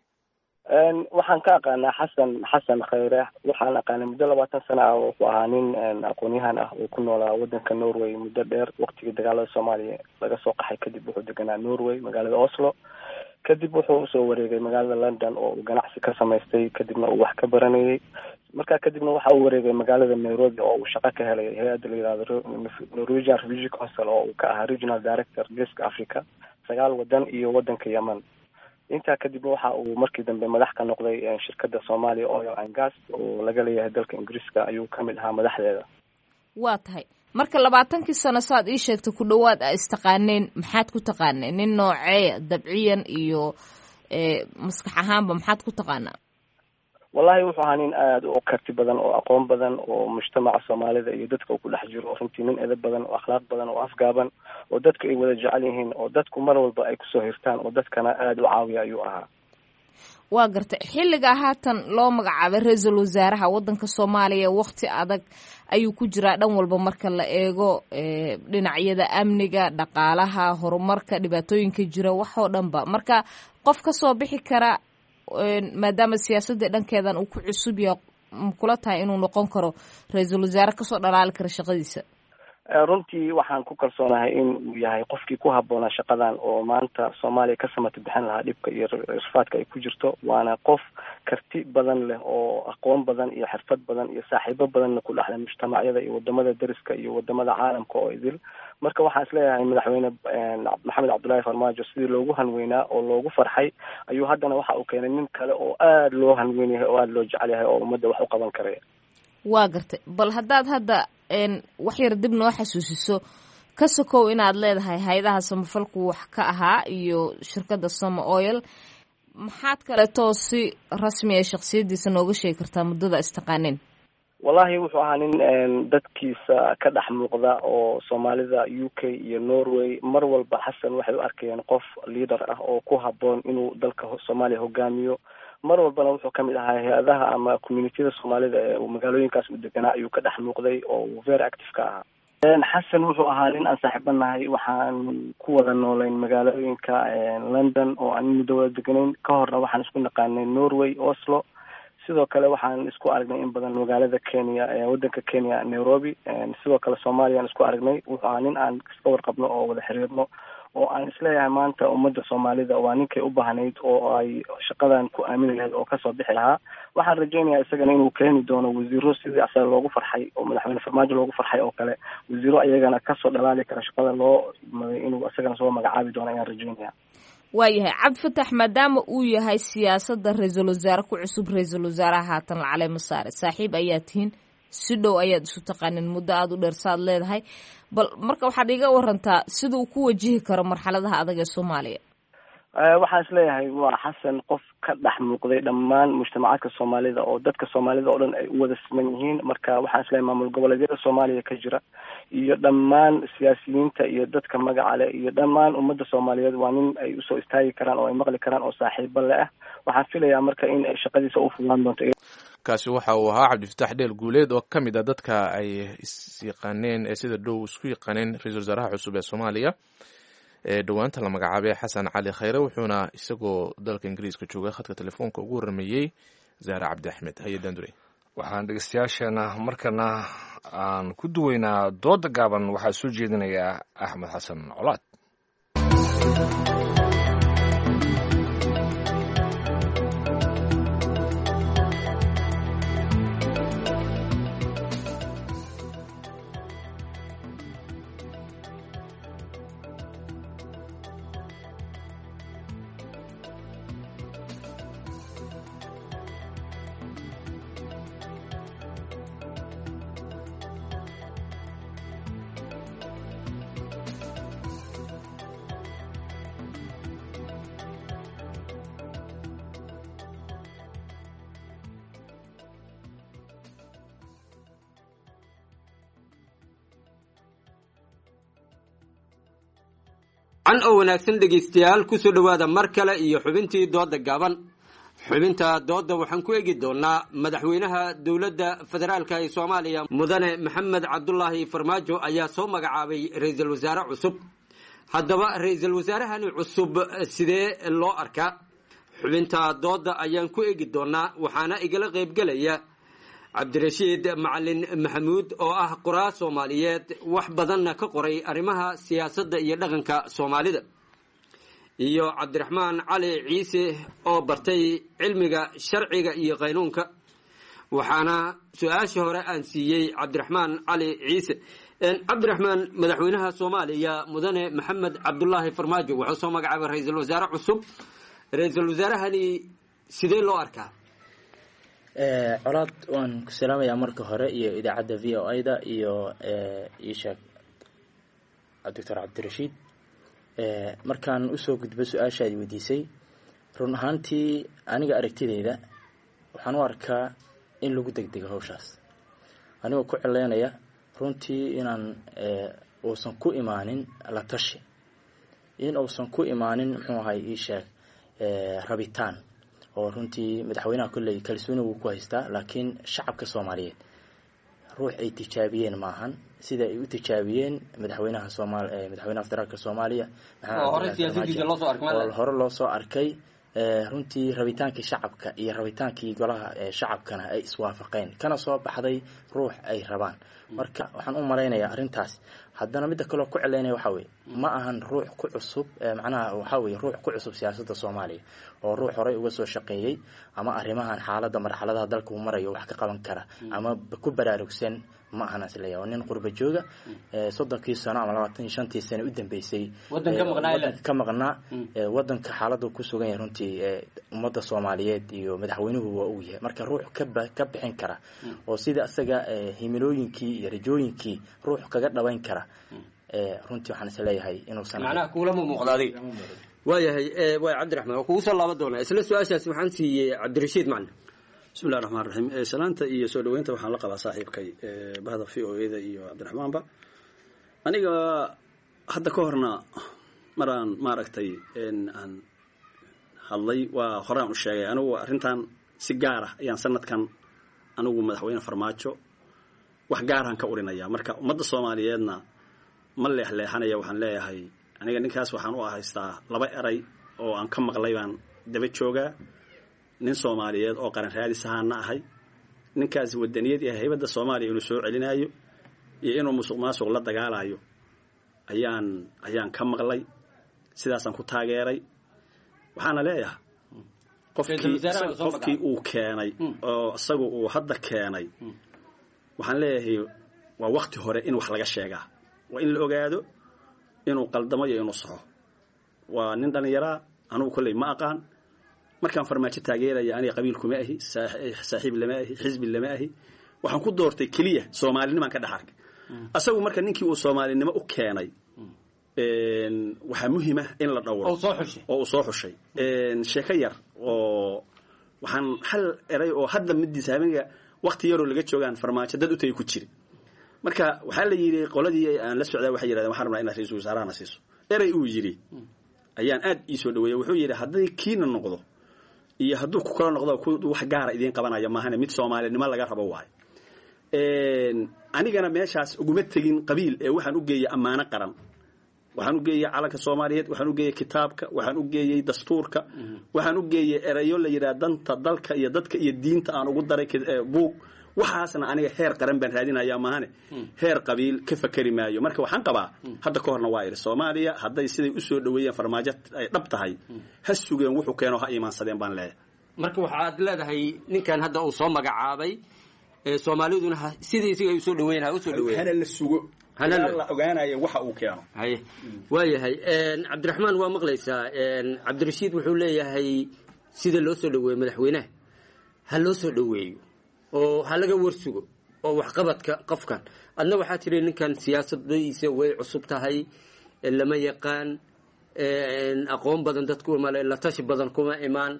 waxaan ka aqaanaa xasan Khayre. waxaan aqaanay muddo 20 sano ah. wuxuu ahaa nin aqoon-yahan ah oo ku noolaa wadanka Norway muddo dheer. waqtigii dagaalada Soomaaliya laga soo qaxay kadib wuxuu deganaa Norway magaalada Oslo. kadib wuxuu usoo wareegay magaalada London oo uu ganacsi ka samaystay, kadibna uu wax ka baranayay. markaa kadibna waxa uu wareegay magaalada Nairobi oo uu shaqo ka helay hay'adda la yiraahdo Norwegian Refugee Council oo uu ka ahaa Regional Director Geeska Africa 9 wadan iyo wadanka Yemen. intaa kadibna waxa uu markii dambe madax ka noqday shirkadda Somalia Oil and Gas oo laga leeyahay dalka Ingiriiska ayuu ka mid ahaa madaxdeeda. waa tahay marka 20 sano saad ii sheegtay ku dhawaad ay istaqaaneen, maxaad ku taqaaneen? nin noocee dabciyan iyo maskax ahaanba maxaad ku taqaanaa? wallahi wuxuu ahaa nin aad u karti badan oo aqoon badan oo mujtamaca Soomaalida iyo dadka ku dhex jiro, runtii nin edeb badan oo akhlaaq badan oo afgaaban oo dadka ay wada jecel yihiin oo dadku mar walba ay kusoo hirtaan oo dadkana aad u caawiya ayuu ahaa. waa gartay xilliga haatan loo magacaabay ra-iisul wasaaraha wadanka Soomaaliya waqti adag ayuu ku jiraa dhan walba marka la eego dhinacyada amniga, dhaqaalaha, horumarka, dhibaatooyinka jira wax oo dhanba. marka qof ka soo bixi kara maadaama siyaasadda dhankeedan uu ku cusub yahay kula tahay inuu noqon karo ra-iisul wasaare kasoo dhalaali kara shaqadiisa? runtii waxaan ku kalsoonahay in uu yahay qofkii ku habboonaa shaqadan oo maanta Soomaaliya ka samata bixin lahaa dhibka iyo rafaadka ay ku jirto. waana qof karti badan leh oo aqoon badan iyo xirfad badan iyo saaxiibo badanna ku dhexleh mujtamacyada iyo wadamada dariska iyo wadamada caalamka oo idil. marka waxaan isleeyahay madaxweyne maxamed cabdullaahi farmaajo sidii loogu hanweynaa oo loogu farxay ayuu haddana waxa uu keenay nin kale oo aada loo hanweyn yahay oo aada loo jecel yahay oo ummadda wax u qaban karaya. waa gartay, bal haddaad hadda wax yar dib noo xasuusiso, ka sokow inaad leedahay hay-adaha samafalku wax ka ahaa iyo shirkadda Soma Oil, maxaad kaleetoo si rasmi ah shakhsiyadiisa nooga sheegi kartaa muddada istaqaanin? wallahi wuxuu ahaa nin dadkiisa ka dhex muuqda oo Soomaalida, UK iyo Norway mar walba xasan waxay u arkayeen qof leader ah oo ku habboon inuu dalka Soomaaliya hogaamiyo. mar walbana wuxuu kamid ahaa hay-adaha ama communityada Soomaalida ee magaalooyinkaas u deganaa ayuu ka dhex muuqday oo very active ka ahaa. xasan wuxuu ahaa nin aan saaxiibanahay, waxaan ku wada noolayn magaalooyinka London oo aan muddo wada deganayn. ka horna waxaan isku naqaanay Norway, Oslo. sidoo kale waxaan isku aragnay in badan magaalada Kenya wadanka Kenya, Nairobi. sidoo kale Soomaaliya isku aragnay. wuxuu ahaa nin aan iska warqabno oo wada xiriirno oo aan isleeyahay maanta ummadda Soomaalida waa ninkay u baahnayd oo ay shaqadan ku aamini lahayd oo kasoo bixi lahaa. waxaan rajaynayaa isagana inuu keeni doono wasiiro sidii asaga loogu farxay oo madaxweyne Farmaajo loogu farxay oo kale, wasiiro ayagana kasoo dhalaali kara shaqada loo maday inuu isagana soo magacaabi doono ayaan rajaynayaa. waayahay Cabdifatax, maadaama uu yahay siyaasadda ra-iisul wasaare ku cusub, ra-iisul wasaaraha haatan la caleemo saare, saaxiib ayaa tihiin, si dhow ayaad isu taqaanin, muddo aada u dheer saad leedahay. bal marka waxaad iga warantaa sida uu ku wajihi karo marxaladaha adag ee Soomaaliya? waxaan isleeyahay waa xasan qof ka dhex muuqday dhammaan mujtamacaadka Soomaalida oo dadka Soomaalida oo dhan ay u wada siman yihiin. marka waxaan isleeyahay maamul goboleedyada Soomaaliya ka jira iyo dhammaan siyaasiyiinta iyo dadka magaca leh iyo dhammaan ummadda Soomaaliyeed waa nin ay usoo istaagi karaan oo ay maqli karaan oo saaxiibo leh ah. waxaan filayaa marka in ay shaqadiisa u fududaan doonto. kaasi waxa uu ahaa Cabdifatax Dheel Guuleed oo ka mid ah dadka ay is-yaqaaneen ee sida dhow isku yaqaaneen ra-iisul wasaaraha cusub ee Soomaaliya ee dhawaanta la magacaabay Xasan Cali Khayre, wuxuuna isagoo dalka Ingiriiska jooga khadka telefoonka ugu warramayey Zahra Cabdi Axmed. hay-adan duray waxaan dhegeystayaasheena markana aan ku duweynaa dooda gaaban. waxaa soo jeedinayaa Axmed Xasan Colaad. can oo wanaagsan dhegaystayaal ku soo dhawaada mar kale iyo xubintii dooda gaaban. xubinta dooda waxaan ku eegi doonaa madaxweynaha dowladda federaalka ee Soomaaliya mudane maxamed cabdullaahi farmaajo ayaa soo magacaabay ra-iisul wasaare cusub. haddaba ra-iisul wasaarahani cusub sidee loo arkaa? xubinta dooda ayaan ku eegi doonaa, waxaana igala qaybgelaya cabdirashiid macalin maxamuud oo ah qoraa Soomaaliyeed, wax badanna ka qoray arrimaha siyaasadda iyo dhaqanka Soomaalida, iyo cabdiraxmaan cali ciise oo bartay cilmiga sharciga iyo qaynuunka. waxaana su-aasha hore aan siiyey cabdiraxmaan cali ciise. cabdiraxmaan, madaxweynaha Soomaaliya mudane maxamed cabdullaahi farmaajo wuxuu soo magacaabay ra-iisul wasaare cusub. ra-iisul wasaarahani sidee loo arkaa? colaad waan ku salaamayaa marka hore iyo idaacadda VOA-da iyo iisheeg doctor cabdirashiid. markaan usoo gudbo su-aashaadi weydiisay, run ahaantii aniga aragtideyda waxaan u arkaa in lagu degdego hawshaas, anigoo ku cileynaya runtii inaan uusan ku imaanin la tashi, in uusan ku imaanin muxuu ahay iisheeg rabitaan, oo runtii madaxweynaha kolley kalsooni wuu ku haystaa, laakiin shacabka Soomaaliyeed ruux ay tijaabiyeen maahan sida ay u tijaabiyeen madaxweynaha federaalka Soomaaliya hore loo soo arkay runtii rabitaankii shacabka iyo rabitaankii golaha shacabkana ay iswaafaqeen kana soo baxday ruux ay rabaan marka waxaan u malaynayaa arrintaas haddana midda kaloo ku celeynaya waxaa weye ma ahan ruux ku cusub macnaha waxaa weye ruux ku cusub siyaasadda soomaaliya oo ruux horey uga soo shaqeeyey ama arrimahan xaaladda marxaladaha dalka uu marayo wax ka qaban kara ama ku baraarugsan ma ahan isleeyahay waa nin qurba jooga 30 sano ama 25 sano u dambeysay ka maqnaa wadanka xaaladda ku sugan yahay runtii ummadda Soomaaliyeed iyo madaxweynuhu waa uu yahay marka ruux ka bixin kara oo sida asaga himilooyinkii iyo rajooyinkii ruux kaga dhawayn kara runtii waxaan isleeyahay inuu san macnaha kuula muuqdaaday waayahay way Cabdiraxmaan oo kugu soo laaban doona isla su'aashaas waxaan siiyay Cabdirashiid macna بسم الله الرحمن الرحيم سلامتا iyo soo dhaweynta waxaan la qabaa saaxiibkay bahda VOA-da iyo Cabdiraxmaanba aniga hadda ka horna maraan maaragtay aan hadlay waa horaan u sheegay anigu arrintan si gaar ah ayaan sanadkan anigu madaxweyne Farmaajo wax gaar ah ka urinaya marka ummadda Soomaaliyeedna ma leexleexanaya waxaan leeyahay aniga ninkaas waxaan u haystaa laba eray oo aan ka maqlay baan daba joogaa nin Soomaaliyeed oo qaran raadis ahaana ahay ninkaas wadaniyad iyo haybada Soomaaliya inuu soo celinayo iyo inuu musuqmaasuq la dagaalayo ayaan ka maqlay sidaasaan ku taageeray waxaana leeyahay qofkii uu keenay oo isagu uu hadda keenay waxaan leeyahay waa waqti hore in wax laga sheegaa waa in la ogaado inuu qaldamo iyo inuu saxo waa nin dhalinyaro anigu kulay ma aqaan markaan Farmaajo taageeraya aniga qabiil kuma ahi saaxiib lama ahi xisbi lama ahi waxaan ku doortay kaliya Soomaalinimo ka dhaxark asagu marka ninkii uu Soomaalinimo u keenay waxa muhiim ah in la dhawro oo soo xushay sheeko yar oo waxaan hal eray oo hadda midii saamiga waqti yar oo laga joogan Farmaajo dad u tay ku jiri marka waxa la yiri qoladii aan la socday waxa yiraahdeen waxaan rabnaa in ra'iisul wasaaraha siiso eray uu yiri ayaan aad ii soo dhaweeyay wuxuu yiri haddii kiina noqdo iyo hadduu ku kala noqdo wax gaar ah idin qabanaya maahan mid Soomaalinimo laga rabo waay anigana meeshaas uguma tagin qabiil ee waxaan u geeyay amaano qaran waxaan u geeyay calanka Soomaaliyeed waxaan u geeyay kitaabka waxaan u geeyay dastuurka waxaan u geeyay erayo la yiraahdo danta dalka iyo dadka iyo diinta aan ugu daray buug waxaasna aniga heer qaran baan raadinayaa maahan heer qabiil ka fakari maayo marka waxaan qabaa hadda ka horna waa Soomaaliya hadday siday u soo dhaweeyeen Farmaajo ay dhab tahay ha sugeen wuxuu keeno ha iimaansadeen baan leeyahay marka waxaad leedahay ninkan hadda uu soo magacaabay Soomaaliduna sidiisa ay u soo dhaweeyeen ha u soo dhaweeyeen hana la sugo hana la ogaanayo waxa uu keeno hay waayahay Cabdiraxmaan waa maqlaysaa Cabdirashiid wuxuu leeyahay sida loo soo dhaweeyo madaxweynaha ha loo soo dhaweeyo oo halaga warsugo oo wax qabadka qofkan adna waxa tiri ninkan siyaasaddiisa way cusub tahay lama yaqaan aqoon badan dadku ma la tashi badan kuma imaan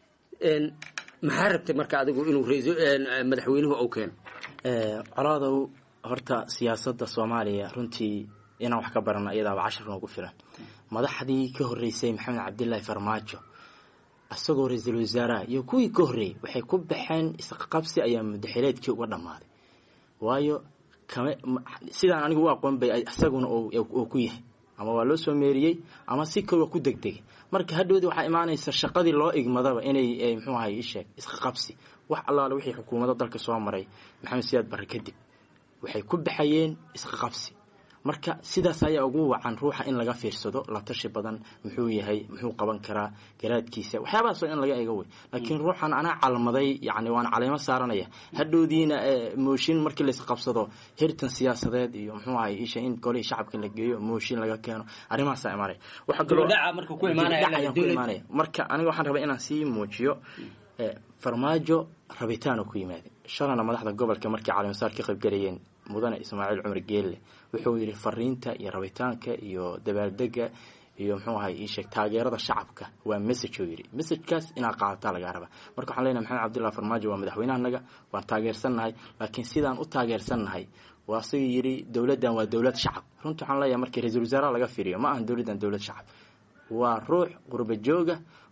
maxaa rabtay marka adigu inuu madaxweynuhu uu keeno coladow horta siyaasadda Soomaaliya runtii inaan wax ka barano iyadaaba 10 noogu filan madaxdii ka horeysay Maxamed Cabdullaahi Farmaajo asagoo ra'iisul wasaaraha iyo kuwii ka horeeyay waxay ku baxeen isqabsi ayaa madaxweynaadkii uga dhamaaday waayo sidaan anigu waa aqoon bay asaguna oo ku yahay ama waa loo soo meeriyay ama si kale ku degdeg marka hadhoodi waxa imaanaysa shaqadii loo igmadaba inay muxuu ahay isheeg isqabsi wax allaale wixii xukuumadda dalka soo maray Maxamed Siyaad Barre kadib waxay ku baxayeen isqabsi marka sidaas ayaa ugu wacan ruuxa in laga fiirsado la tashi badan muxuu yahay muxuu qaban karaa garaadkiisa waxyaabahaas in laga eego way laakiin ruuxan ana calmaday yani waan caleemo saaranaya hadhoodiina mooshin markii la isqabsado hirtan siyaasadeed iyo muxuu ahay isha in golay shacabka la geeyo mooshin laga keeno arimahaas ay maray waxa kale dhaca marka ku imaanaya marka aniga waxaan rabaa inaan sii muujiyo Farmaajo rabitaan ku yimaaday shalana madaxda gobolka markii caleemo saar ka qayb galayeen mudane Ismaaciil Cumar Geelle wuxuu yiri fariinta iyo rabitaanka iyo dabaaldega iyo muxuu ahay isha taageerada shacabka waa message yiri message-kaas ina qaata laga raba marka waxaan leenahay Maxamed Cabdullaahi Farmaajo waa madaxweynaha waan taageersanahay laakiin sidaan u taageersanahay waa soo yiri dawladdan waa dawlad shacab runtii waxaan leeyahay markii ra'iisul wasaaraha laga fiiriyo ma ahan dawladdan dawlad shacab waa ruux qurba jooga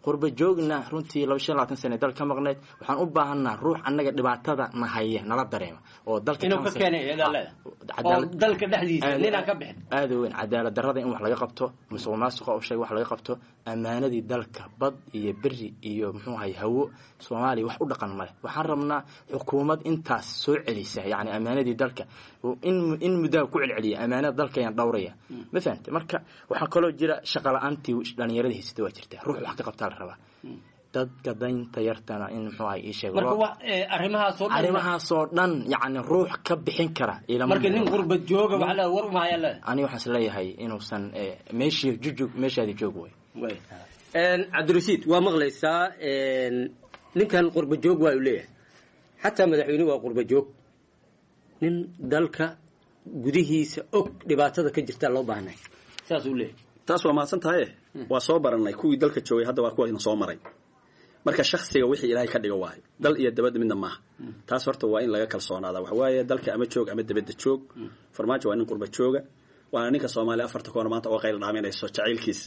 qurba joogna runtii 25 sano dal ka maqneed waxaan u baahanaa ruux annaga dhibaatada na haya nala dareema oo dalka inuu ka keenay oo dalka dhexdiisa ninaan ka bixin aad weyn cadaalad darrada in wax laga qabto musuqmaasuqa oo shay wax laga qabto amaanadii dalka bad iyo bari iyo muxuu ahay hawo Soomaaliya wax u dhaqan male waxaan rabnaa xukuumad intaas soo celisa yani amaanadii dalka in muddo ku celceliya amaanada dalka ayaan dhowraya ma fahamtay marka waxaa kaloo jira shaqo la'aantii dhalinyarada haysata waa jirta ruux wax ka qabtaa la rabaa dadka daynta yartana in muxuu ahay sheego marka arrimahaas oo dhan yani ruux ka bixin kara marka nin qurba jooga waxa la war ma hayla ani waxaan leeyahay inuusan meeshaadi joog way Cabdirashiid waa maqlaysaa ninkan qurba joog waa uu leeyahay xataa madaxweynuhu waa qurba joog nin dalka gudihiisa og dhibaatada ka jirta loo baahnay saas uu leeyahay taas waa mahadsan tahay waa soo baranay kuwii dalka joogay hadda waa kuwa soo maray marka shakhsiga wixii ilaahay ka dhigo waayo dal iyo dabad midna maaha taas horta waa in laga kalsoonaada waxa waaye dalka ama joog ama dabadda joog farmaajo waa nin qurba jooga waana ninka Soomaaliya afarta koona maanta oo qayl dhaaminayso jacaylkiis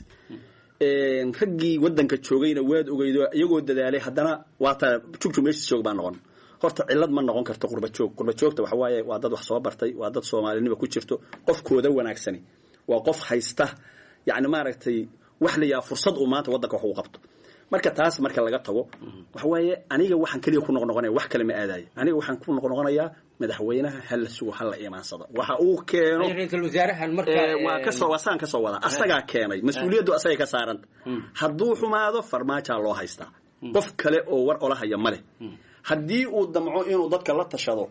raggii wadanka joogayna waad ogeydo iyagoo dadaalay haddana waa ta joogto meesha joog baa noqon horta cilad ma noqon karto qurba joogta waxa waaye waa dad wax soo bartay waa dad Soomaalinimo ku jirto qofkooda wanaagsani waa qof haysta yani maaragtay wax la yaa fursad uu maanta wadanka wax u qabto marka taas marka laga tago waxa waaye aniga waxaan kaliya ku noqonayaa wax kale ma aadayo aniga waxaan ku noqonayaa madaxweynaha hal suuq hal iimaansada waxa uu keeno ra'iisul wasaarahan marka waa ka soo wasaan ka soo wada asaga keenay mas'uuliyaddu asaga ka saaran hadduu xumaado farmaajo loo haystaa qof kale oo war olahaya male haddii uu damco inuu dadka la tashado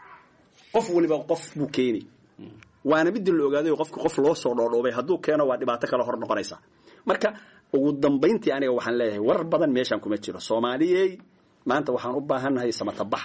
qof waliba qof buu keeni waana mid la ogaaday qof loo soo dhoodhoobay hadduu keeno waa dhibaato kale hor noqonaysa marka ugu dambeyntii aniga waxaan leeyahay war badan meeshan kuma jiro Soomaaliyay maanta waxaan u baahanahay samatabax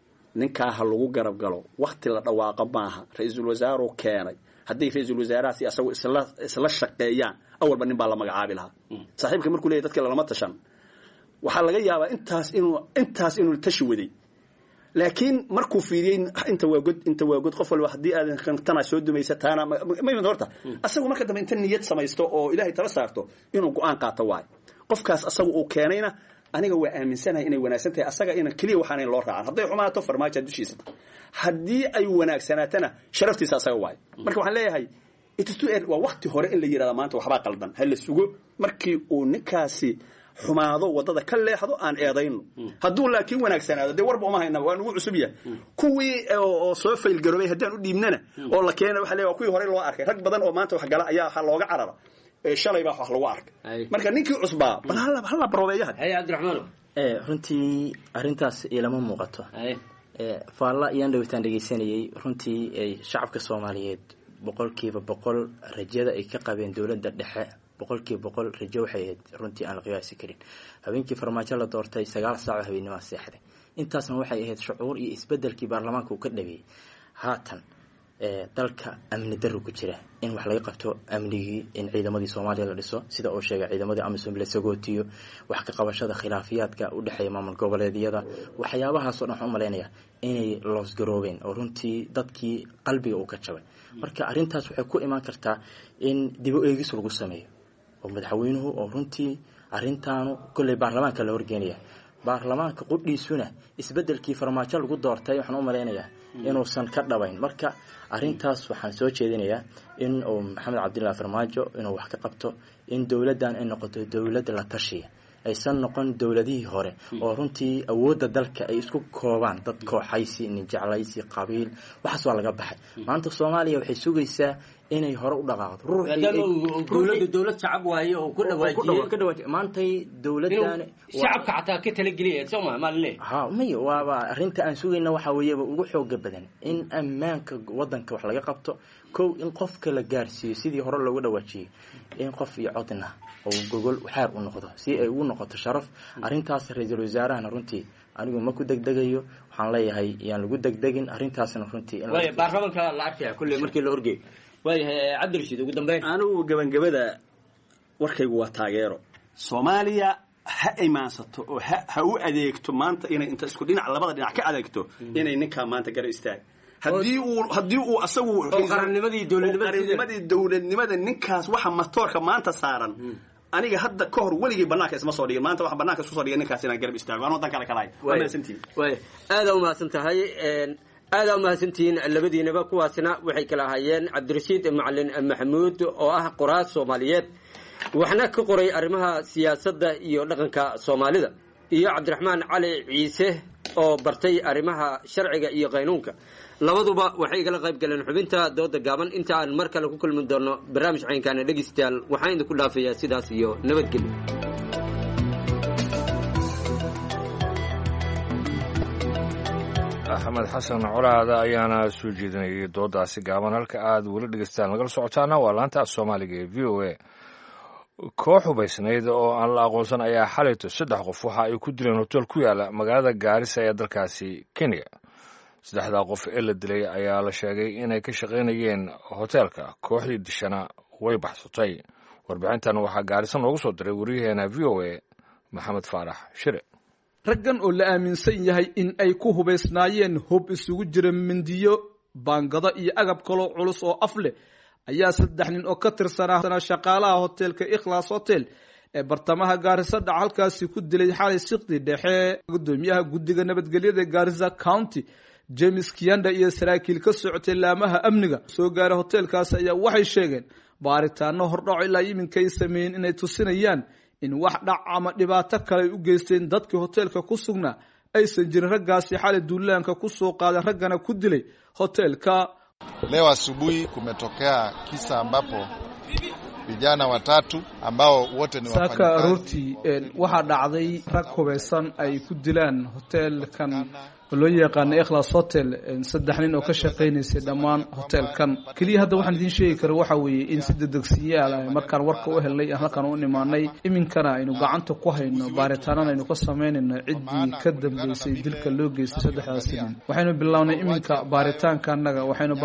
ninka ha lagu garab galo waqti la dhawaaqa maaha ra'iisul wasaaruhu keenay haddii ra'iisul wasaarahaasi asagu isla shaqeeyaan awalba nin baa la magacaabi lahaa saaxiibka markuu leeyahay dadka lama tashan waxa laga yaabaa intaas inuu tashi waday laakiin markuu fiiriyay inta waa god qof walba hadii aadan kantana soo dumaysataana ma horta asagu marka dambe inta niyad samaysto oo ilaahay tala saarto inuu go'aan qaato waay qofkaas asagu uu keenayna aniga waa aaminsanahay inay wanaagsan tahay asaga in kaliya waxaan loo raacan haday xumaato farmaajo dushiisa hadii ay wanaagsanaatana sharaftiisa asaga waay marka waxaan leeyahay waa waqti hore in la yiraahdo maanta waxba qaldan hal la sugo markii uu ninkaasi xumaado wadada ka leexdo aan eedayno hadduu laakiin wanaagsanaado de warba uma hayna waa ugu cusubiya kuwii oo soo fail garoobay hadaan u dhiibnana oo la keenay waxa leeyahay kuwii hore loo arkay rag badan oo maanta wax gala ayaa waxa looga carara shalay baa wax lagu arkay marka ninkii cusbaa bal hala baroobeeyaha Cabdiraxmaan runtii arintaas ilama muuqato faalla iyaan dhawitaan dhageysanayay runtii shacabka Soomaaliyeed boqolkiiba boqol rajada ay ka qabeen dawladda dhexe boqolkiiba boqol rajo waxay ahayd runtii aan la qiyaasi karin habeenkii farmaajo la doortay 9 saac habeenimo seexday intaasna waxay ahayd shucuur iyo isbedelkii baarlamaanka uu ka dhaweeyay haatan dalka amni darro ku jira in wax laga qabto amnigii in ciidamadii Soomaaliya la dhiso sida uu sheegay ciidamadii Amisom la sagootiyo wax ka qabashada khilaafiyaadka u dhaxeeya maamul goboleedyada waxyaabahaas oo dhan waxaan maleynaya inay loos garoobeen oo runtii dadkii qalbiga uu ka jabay marka arintaas waxay ku iman kartaa in dib u eegis lagu sameeyo oo madaxweynuhu oo runtii arintaanu kulay baarlamaanka la horgeynaya baarlamaanka qudhiisuna isbedelkii farmaajo lagu doortay waxaan u maleynayaa inuusan ka dhabayn marka arintaas waxaan soo jeedinayaa in uu Maxamed Cabdullaahi Farmaajo inuu wax ka qabto in dawladdan ay noqoto dawlad la tashiya aysan noqon dawladihii hore oo runtii awoodda dalka ay isku koobaan dad kooxaysi nin jeclaysi qabiil waxaas waa laga baxay maanta Soomaaliya waxay sugaysaa inay hore u dhaqaaqdo dawlad shacab waaye oo ku dhawaajiyay maanta dawladdan shacabka xataa ka tala geliyay Soomaaliya mayo waa arinta aan sugayna waxa weeye ugu xoog badan in ammaanka wadanka wax laga qabto in qofka la gaarsiiyo sidii hore loogu dhawaajiyay in qof iyo codna oo gogol waxaar u noqdo si ay ugu noqoto sharaf arintaas ra'iisul wasaaraha runtii anigu ma ku degdegayo waxaan leeyahay yaan lagu degdegin arintaasna runtii in way baarlamaanka la arkay kulli markii la orgay way Cabdirashiid ugu dambeyn anigu gabagabada warkaygu waa taageero Soomaaliya ha imaansato oo ha u adeegto maanta inay inta isku dhinac labada dhinac ka adeegto inay ninka maanta gar istaag haddii uu asagu qarannimadii dawladnimada ninkaas waxa matoorka maanta saaran aniga hadda ka hor weligay banaanka isma soo dhigin maanta waxaan banaanka isku soo dhigay ninkaas inaan garab istaago anoo dan kale kalahay aada u mahadsantahay aada u mahadsantihiin labadiinaba kuwaasina waxay kala ahaayeen cabdirashiid macalin maxamuud oo ah qoraas soomaaliyeed waxna ka qoray arrimaha siyaasadda iyo dhaqanka soomaalida iyo cabdiraxmaan cali ciise oo bartay arrimaha sharciga iyo qaynuunka labaduba waxay igala qayb galeen xubinta dooda gaaban inta aan mar kale ku kulmi doono barnaamij caynkaana dhegeystayaal waxaan idinku dhaafayaa sidaas iyo nabadgelyo axmed xasan colaada ayaana soo jeedinayay doodaasi gaaban halka aad weli dhegeystaan nagala socotaana waa laanta af soomaaliga ee v o a koox hubaysnayd oo aan la aqoonsan ayaa xalayto 3 qof waxa ay ku dileen hotel ku yaala magaalada gaarisa ee dalkaasi kenya 3 qof ee la dilay ayaa la sheegay inay ka shaqaynayeen hotelka kooxdii dishana way baxsatay warbixintan waxaa gaarisa noogu soo diray wariyaheena v o a maxamed faarax shire raggan oo la aaminsan yahay in ay ku hubaysnaayeen hub isugu jira mindiyo baangada iyo agab kaloo culus oo af leh ayaa 3 nin oo ka tirsanaa shaqaalaha hotelka Ikhlas Hotel ee bartamaha Gaarisa halkaasi ku dilay xalay siqdi dhexe gudoomiyaha guddiga nabadgelyada Gaarisa County James Kianda iyo saraakiil ka socotay laamaha amniga soo gaaray hotelkaas ayaa waxay sheegeen baaritaano hordhac ilaa iminka ay sameeyeen inay tusinayaan in wax dhac ama dhibaato kale u geysteen dadkii hotelka ku sugnaa aysan jirin raggaasi xalay duulaanka ku soo qaaday raggana ku dilay hotelka. Leo asubuhi kumetokea kisa ambapo vijana 3 ambao wote ni wafanyakazi. Saka aroortii waxa dhacday rag hubeysan ay ku dilaan hotelkan loo yaqaan Ikhlas Hotel 3 nin oo ka shaqeynayay dhamaan hotelkan kaliya hadda waxaan idin sheegi karaa waxa weeye in si degdegsiyaal ah markaan warka u helay halkan u imaanay iminkana aynu gacanta ku hayno baaritaanana aynu ka sameynayno cidii ka dambeysay dilka loo geystay 3daas nin waxaynu bilownay iminka baaritaankaanaga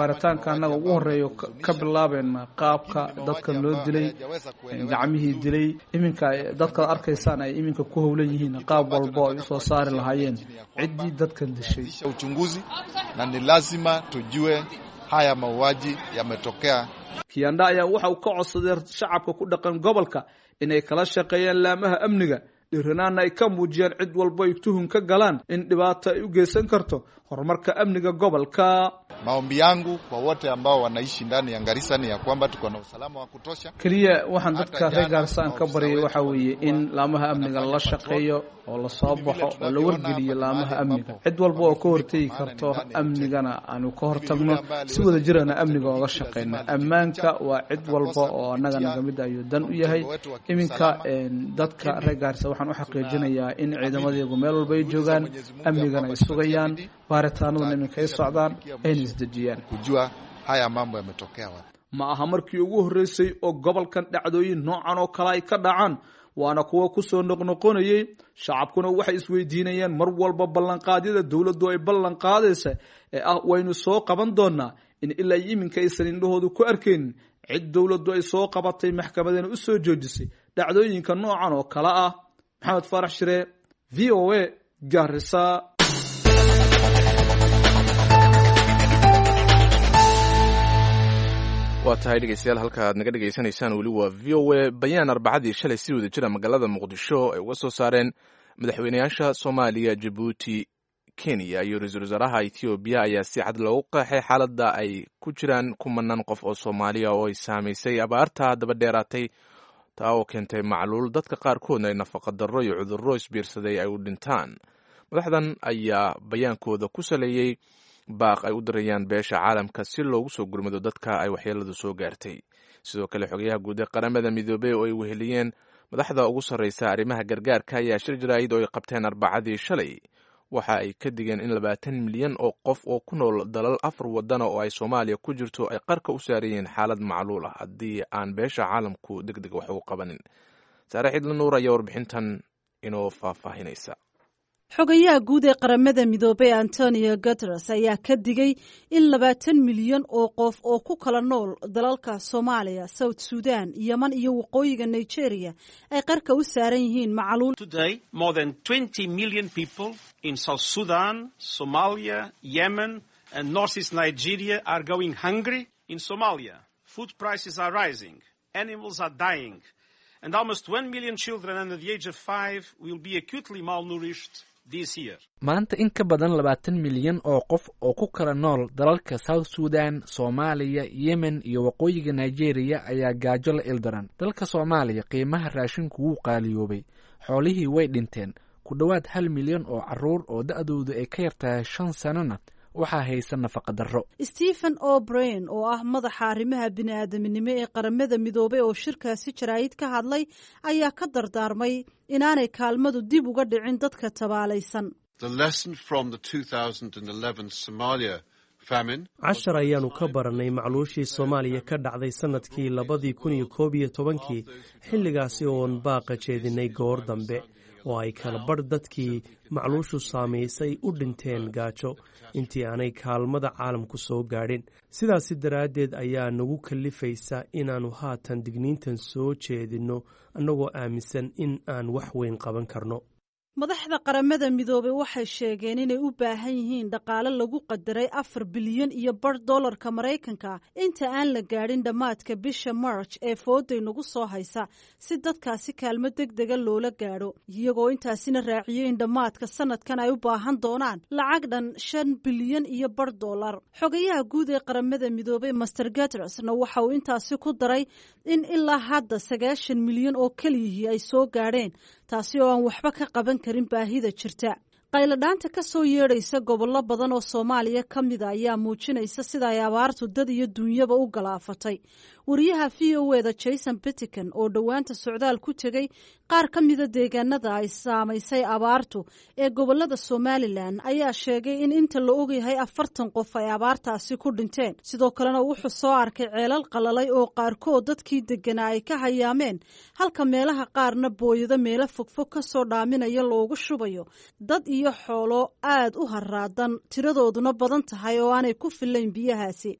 ugu horeeyo ka bilaabeena qaabka dadka loo dilay gacmihii dilay iminka dadka arkaysaan ay iminka ku howlan yihiin qaab walba ay soo saari lahaayeen cidii dadka uchunguzi na ni lazima tujue haya mauaji yametokea. Kianda ayaa waxa uu ka codsaday shacabka ku dhaqan gobolka inay kala shaqeeyaan laamaha amniga dhiranaana ay ka muujiyaan cid walba ay tuhun ka galaan in dhibaato ay u geysan karto horumarka amniga gobolka. Maombi yangu kwa wote ambao wanaishi ndani ya Garissa ni ya kwamba tuko na usalama wa kutosha. Kaliya waxaan dadka reer Garissa ka bariyay waxa weeye in laamaha amniga la shaqeeyo oo la soo baxo oo la wargeliyo laamaha amniga cid walba oo ka hortagi karto amnigana aanu ka hortagno si wada jirana amniga oo ga shaqeeyna ammaanka waa cid walba oo anaga naga mid ayu dan u yahay iminka dadka reer Garissa waxaan u xaqiijinayaa in ciidamadeegu meel walba ay joogaan amnigana ay sugayaan baaritaanada iminka ay socdaan ay isdajiyaan kujua haya mambo yametokea wapi. Ma aha markii ugu horeysay oo gobolkan dhacdooyin noocan oo kale ay ka dhacaan waana kuwa ku soo noqnoqonayay shacabkuna waxay isweydiinayaan mar walba ballanqaadyada dawladdu ay ballan qaadaysa ee ah waynu soo qaban doonaa in ilaa iminka aysan indhahoodu ku arkeen cid dawladdu ay soo qabatay maxkamadana u soo joojisay dhacdooyinka noocan oo kale ah. Maxamed Faarax Shire VOA Garissa. waa tahay dhegeystayaal halka aad naga dhegaysanaysaan weli waa v o a bayaan arbacadii shalay si wada jira magaalada muqdisho ay uga soo saareen madaxweynayaasha Soomaaliya, Djibouti, Kenya iyo ra-iisul wasaaraha Ethiopia ayaa si cad loogu qeexay xaaladda ay ku jiraan kumanaan qof oo Soomaaliya oo ay saamaysay abaarta daba dheeraatay taa oo keentay macluul dadka qaarkoodna ay nafaqa darro iyo cudurro isbiirsaday ay u dhintaan. Madaxdan ayaa bayaankooda ku saleeyay baaq ay u dirayaan beesha caalamka si loogu soo gurmado dadka ay waxyeeladu soo gaartay. Sidoo kale xogayaha guud ee qaramada midoobay oo ay weheliyeen madaxda ugu sarreysa arrimaha gargaarka ayaa shir jaraa'id oo ay qabteen arbacadii shalay waxa ay ka digeen in 20 milyan oo qof oo ku nool dalal 4 waddan oo ay Soomaaliya ku jirto ay qarka u saarayeen xaalad macluul ah haddii aan beesha caalamku degdeg wax u qabanin. Saare Xidla Nuur ayaa warbixintan inoo faahfaahinaysa. xogayaha guud ee qaramada midoobay Antonio Guterres ayaa ka digay in 20 milyan oo qof oo ku kala nool dalalka Soomaaliya, South Sudan, Yemen iyo waqooyiga Nigeria ay qarka u saaran yihiin macluul. Today, more than 20 million people in South Sudan, Somalia, Yemen and northeast Nigeria are going hungry. In Somalia, food prices are rising, animals are dying and almost 1 million children under the age of 5 will be acutely malnourished this year. maanta in ka badan 20 milyan oo qof oo ku kala nool dalalka South Sudan, Soomaaliya, Yemen iyo waqooyiga Nigeria ayaa gaajo la ildaran. dalka Soomaaliya qiimaha raashinku wuu qaaliyoobay, xoolihii way dhinteen, ku dhawaad 1 milyan oo caruur oo da'doodu ay ka yartahay 5 sanana waxaa haysan nafaqa darro. Stephen O'Brien oo ah madaxa arrimaha bini'aadamnimo ee qaramada midoobay oo shirkaasi jaraa'id ka hadlay ayaa ka dardaarmay inaanay kaalmadu dib uga dhicin dadka tabaalaysan. cashar ayaanu ka baranay macluushii Soomaaliya ka dhacday sanadkii 2011 xilligaasi oon baaqa jeedinay goor dambe oo ay kala badh dadkii macluushu saamaysay u dhinteen gaajo intii aanay kaalmada caalamku soo gaadhin. sidaasi daraaddeed ayaa nagu kallifaysa inaannu haatan digniintan soo jeedinno annagoo aaminsan in aan wax weyn qaban karno. madaxda qaramada midoobay waxay sheegeen inay u baahan yihiin dhaqaale lagu qadaray 4 bilyan iyo bar dollarka Mareykanka inta aan la gaadhin dhammaadka bisha March ee fooday nagu soo haysa si dadkaasi kaalmo degdega loola gaadho, iyagoo intaasina raaciyay in dhammaadka sanadkan ay u baahan doonaan lacag dhan 5 bilyan iyo bar dollar. xogayaha guud ee qaramada midoobay Mr. Guterresna waxa uu intaasi ku daray in ilaa hadda 90 milyan oo kaliya ay soo gaadheen, taasi oo aan waxba ka qaban karin baahida jirta. qayladhaanta ka soo yeedhaysa gobollo badan oo Soomaaliya ka mid ah ayaa muujinaysa sida ay abaartu dad iyo dunyaba u galaafatay. wariyaha VOA-da Jason Pittican oo dhowaanta socdaal ku tegay qaar ka mida deegaanada ay saamaysay abaartu ee gobollada Somaliland ayaa sheegay in inta la ogyahay 40 qof ay abaartaasi ku dhinteen. sidoo kalena wuxuu soo arkay ceelal qalalay oo qaarkood dadkii deganaa ay ka hayaameen, halka meelaha qaarna booyado meelo fogfog ka soo dhaaminaya loogu shubayo dad iyo xoolo aad u haraadan, tiradooduna badan tahay oo aanay ku filayn biyahaasi.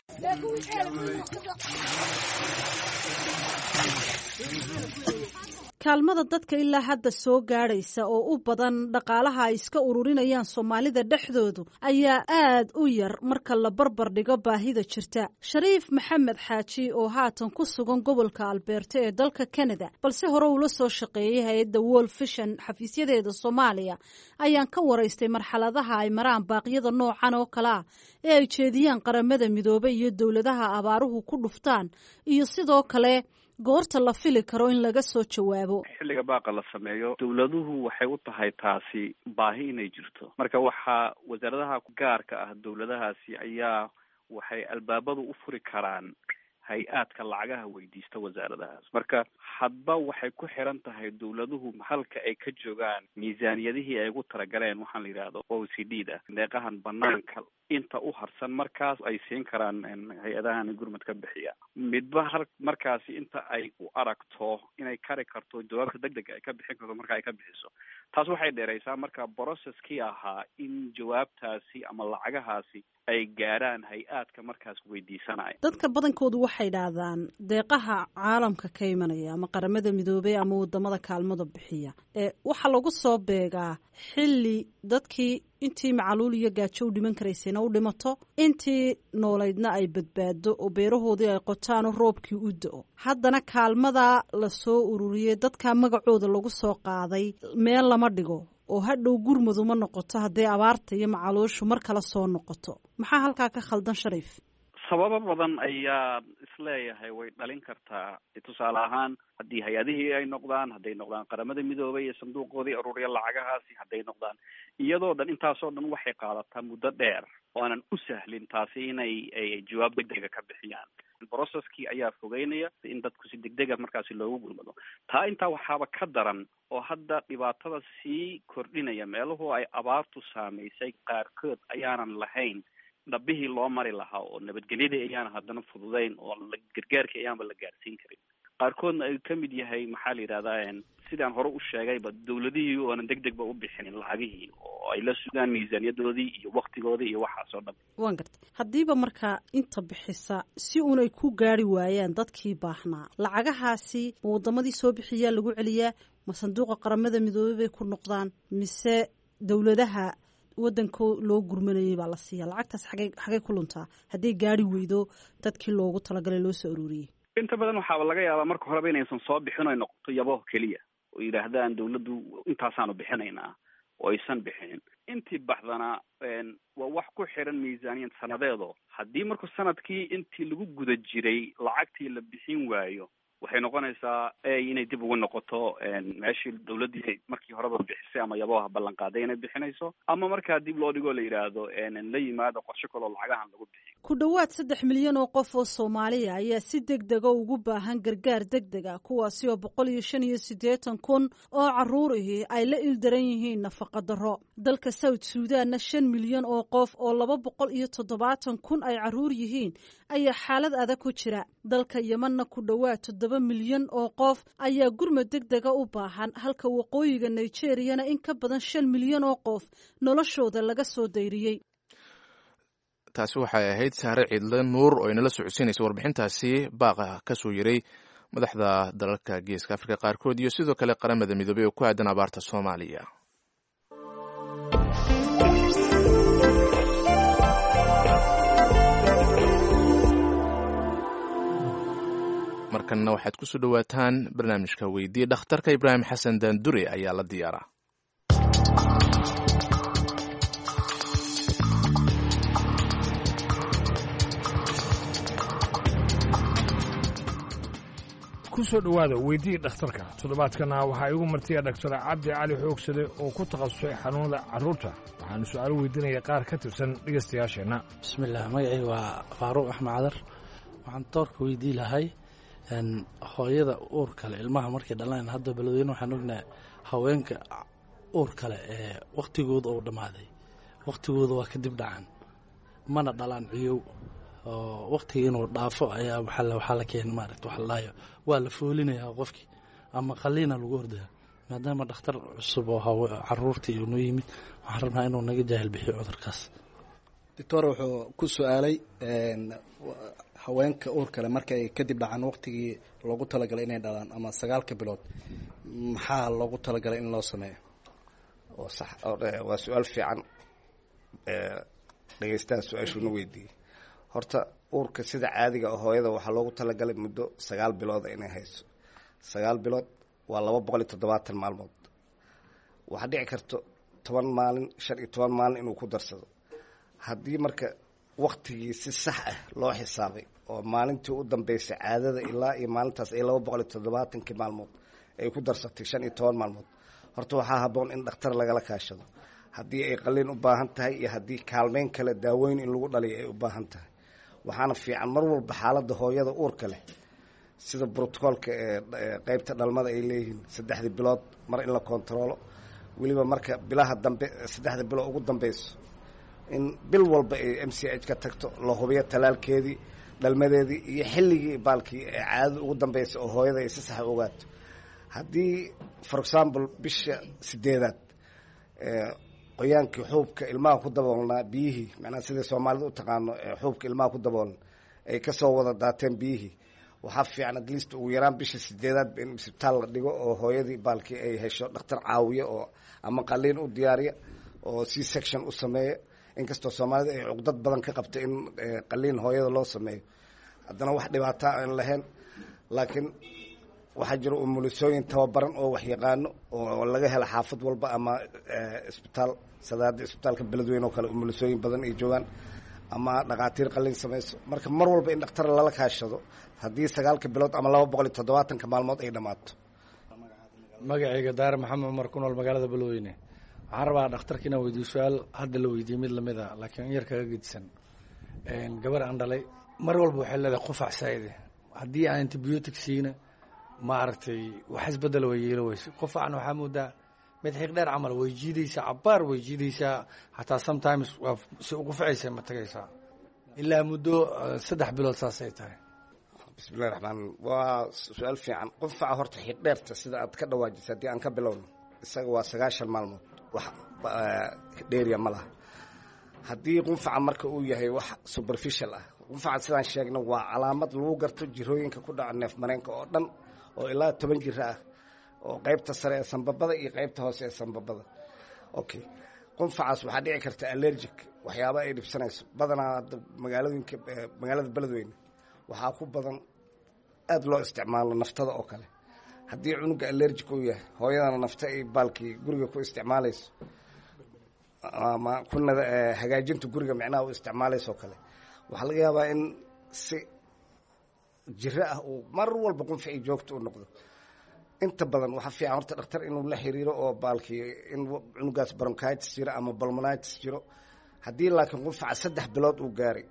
kaalmada dadka ilaa hadda soo gaadhaysa oo u badan dhaqaalaha ay iska ururinayaan Soomaalida dhexdoodu ayaa aad u yar marka la barbar dhigo baahida jirta. Shariif Maxamed Xaaji oo haatan ku sugan gobolka Alberta ee dalka Canada balse hore uu la soo shaqeeyay hay'adda World Vision xafiisyadeeda Soomaaliya ayaan ka waraystay marxaladaha ay maraan baaqyada noocan oo kala ah ee ay jeediyaan qaramada midoobay iyo dawladaha abaaruhu ku dhuftaan iyo sidoo kale goorta la fili karo in laga soo jawaabo. xilliga baaqa la sameeyo dawladuhu waxay u tahay taasi baahi inay jirto, marka waxaa wasaaradaha gaarka ah dawladahaasi ayaa waxay albaabadu u furi karaan hay-aadka lacagaha weydiista wasaaradahaas. marka hadba waxay ku xiran tahay dawladuhu halka ay ka joogaan miisaaniyadihii ay ugu talagaleen waxaan la yidhaahdo OECD-da deeqahan banaanka inta u harsan markaas ay siin karaan hay-adahan gurmad ka bixiya midba markaasi inta ay u aragto inay kari karto jawaabta degdega ay ka bixin karto marka ay ka bixiso. taas waxay dheeraysaa marka processkii ahaa in jawaabtaasi ama lacagahaasi ay gaaraan hay-aadka markaas weydiisanaya. dadka badankoodu waxay dhahdaan deeqaha caalamka ka imanaya ama qaramada midoobay ama wadamada kaalmada bixiya waxaa lagu soo beegaa xilli dadkii intii macaluul iyo gaajo u dhiman karaysayna u dhimato, intii noolaydna ay badbaado oo beerahoodii ay qotaan oo roobkii u da'o. haddana kaalmada la soo ururiyey dadka magacooda lagu soo qaaday meel lama dhigo oo hadhow gurmadu ma noqoto hadday abaarta iyo macaluushu mar kale soo noqoto. maxaa halkaa ka khaldan Shariif? sababo badan ayaa isleeyahay way dhalin kartaa. tusaale ahaan haddii hay-adihii ay noqdaan, hadday noqdaan qaramada midoobay iyo sanduuqoodii ururiya lacagahaasi, hadday noqdaan iyadoo dhan intaasoo dhan waxay qaadataa muddo dheer oo aanan u sahlin taasi inay jawaab degdega ka bixiyaan. processkii ayaa fogeynaya in dadku si degdega markaasi loogu gurmado. taa intaa waxaaba ka daran oo hadda dhibaatada sii kordhinaya meeluhu ay abaartu saamaysay qaarkood ayaanan lahayn dhabbihii loo mari lahaa oo nabadgelyadii ayaana haddana fududayn oo gargaarkii ayaanba la gaarsiin karin. qaarkoodna ay ka mid yahay maxaa la yidhahdaa sidaan hore u sheegayba dawladihii oonan degdegba u bixinin lacagihii oo ay la sugaan miisaaniyadoodii iyo waktigoodii iyo waxaas oo dhan. waan gartay. haddiiba markaa inta bixisa si unay ku gaari waayaan dadkii baahnaa, lacagahaasi ma wadamadii soo bixiyaa lagu celiyaa, ma sanduuqa qaramada midoobay bay ku noqdaan, mise dawladaha wadanka loo gurmanayay baa la siiya? lacagtaas xagay ku luntaa hadday gaari weydo dadkii loogu talagalay loo soo ururiyey? inta badan waxaaba laga yaabaa marka horeba inaysan soo bixin ay noqoto yabo keliya oo yidhaahdaan dawladdu intaasaanu bixinaynaa oo aysan bixinin. intii baxdana waa wax ku xiran miisaaniyad sanadeedo haddii marku sanadkii intii lagu guda jiray lacagtii la bixin waayo waxay noqonaysaa inay dib ugu noqoto meeshii dawladdii markii horeba bixisay ama yaboha ballan qaaday inay bixinayso, ama markaa dib loo dhigoo la yidhaahdo la yimaado qorshe kaloo lacagahan lagu bixiyo. ku dhowaad 3 milyan oo qof oo Soomaaliya ayaa si degdeg ah ugu baahan gargaar degdeg ah, kuwaasi oo 185,000 oo carruur ay la ildaran yihiin nafaqa darro. dalka South Sudan 5 milyan oo qof oo 270,000 ay carruur yihiin ayaa xaalad adag ku jira. dalka Yemen ku dhowaad 7 milyan oo qof ayaa gurmad degdeg ah u baahan, halka waqooyiga Nigeria in ka badan 5 milyan oo qof noloshooda laga soo dayriyay. taasi waxay ahayd Saare Ciidle Nuur oo inala socodsiinaysa warbixintaasi baaqa ka soo yiray madaxda dalalka Geeska Afrika qaarkood iyo sidoo kale qaramada midoobay oo ku aadan abaarta Soomaaliya. markanna waxaad ku soo dhawaataan barnaamijka Weydii Dhakhtarka. Ibraahim Xasan Daandure ayaa la diyaaraa. ku soo dhowaada Weydii Dhakhtarka. toddobaadkana waxaa igu martiya Dr. Cabdi Cali Xoogsade oo ku takhasusay xanuunada carruurta. waxaanu su'aalo weydiinaya qaar ka tirsan dhegaystayaasheenna. bismillaah, magacayga waa Faaruq Axmed Cadar. waxaan doorka weydii lahay hooyada uurka leh ilmaha markay dhalaan. hadda beledweyne waxaan ognahay haweenka uurka leh ee waqtigooda uu dhammaaday, waqtigooda waa kadib dhacan, mana dhalaan ciyow oo waqtiga inuu dhaafo ayaa waxaa la keenay maaragta waxa la dhahayo waa la foolinayaa qofkii ama qaliina lagu ordaya. maadaama dhakhtar cusub oo carruurtii uu noo yimid, waxaan rabnaa inuu naga jaahil bixiyo cudurkaas. doctor wuxuu ku su-aalay haweenka uurka leh markay kadib dhacaan waqtigii loogu talagalay inay dhalaan ama 9 bilood, maxaa loogu talagalay in loo sameeyo? oo sax waa su-aal fiican. dhegaystaha su-aashuuna weydiiyey. horta uurka sida caadiga oo hooyada waxaa loogu talagalay muddo 9 bilood inay hayso. 9 bilood waa 270 maalmood. waxaa dhici karto 10 maalin 15 maalin inuu ku darsado. haddii marka waqtigii si sax ah loo xisaabay oo maalintii u dambeysay caadada ilaa iyo maalintaas ay 270 maalmood ay ku darsatay 15 maalmood, horta waxaa habboon in dhakhtar lagala kaashado haddii ay qalliin u baahan tahay iyo haddii kaalmeyn kale daaweyn in lagu dhaliyo ay u baahan tahay. waxaana fiican mar walba xaaladda hooyada uurka leh sida brotocoolka qaybta dhalmada ay leeyihiin 3 bilood mar in la kontaroolo, weliba marka bilaha dambe 3 bilood ugu dambeyso in bil walba ay MCH ka tagto, la hubiyo talaalkeedii, dhalmadeedii iyo xilligii baalkii caadada ugu dambeysay oo hooyada ay si sax u ogaato. haddii for example bisha 8aad qoyaankii xuubka ilmaha ku daboolnaa biyihii, macnaha sida Soomaalidu u taqaano xuubka ilmaha ku daboolan ay ka soo wada daateen biyihii, waxaa fiican at least ugu yaraan bisha 8aad in isbitaal la dhigo oo hooyadii baalkii ay hesho dhakhtar caawiyo oo ama qalliin u diyaariya oo C-section u sameeya. inkastoo Soomaalida ay cuqdad badan ka qabto in qalliin hooyada loo sameeyo, haddana wax dhibaato aan lahayn. laakiin waxaa jira umulisooyin tababaran oo wax yaqaano oo laga helo xaafad walba ama isbitaal sadaada isbitaalka beledweyne oo kale umulisooyin badan ay joogaan ama dhaqaatiir qalliin samayso. marka mar walba in dhakhtar lala kaashado haddii 9 bilood ama 270 maalmood ay dhammaato. magacayga Daar Maxamed Umar ku nool magaalada Beledweyne. waxaan rabaa dhakhtarka inaan weydiiyo su-aal hadda la weydiiyey mid lamid a laakiin in yar kaga gedisan. gabar aan dhalay mar walba waxay leedahay qufac saa'id ah. haddii aan antibiotic siina maaragtay wax isbedel way yeelo weyse. qufacna waxaa moodaa mid xiiq dheer camal way jiidaysaa, cabaar way jiidaysaa, xataa sometimes waa si ugu ficaysa ma tagaysaa ilaa muddo 3 bilood saasay tahay. bismillahi raxmaan, waa su-aal fiican. qufaca horta xiiq dheerta sida aad ka dhawaajisay haddii aan ka bilowno isaga waa 9 maalmood, wax dheeriya ma laha. haddii qunfaca marka uu yahay wax superficial ah, qunfaca sidaan sheegna waa calaamad lagu garto jirooyinka ku dhaca neef mareenka oo dhan oo ilaa 10 jira ah oo qaybta sare ee sanbabada iyo qaybta hoose ee sanbabada. okay, qunfacaas waxaa dhici karta allergic waxyaaba ay dhibsanayso. badanaa magaalada Beledweyne waxaa ku badan aada loo isticmaalo naftada oo kale haddii cunuga allergic uu yahay hooyadana nafta ay baalkii guriga ku isticmaalayso ama kunada hagaajinta guriga micnaha u isticmaalayso oo kale waxaa laga yaabaa in si jiro ah uu mar walba qunfici joogto u noqdo inta badan waxaa fiican horta dhakhtar inuu la xiriiro oo baalkii in cunugaas bronchitis jiro ama pulmonitis jiro haddii laakiin qunfaca 3 bilood uu gaaray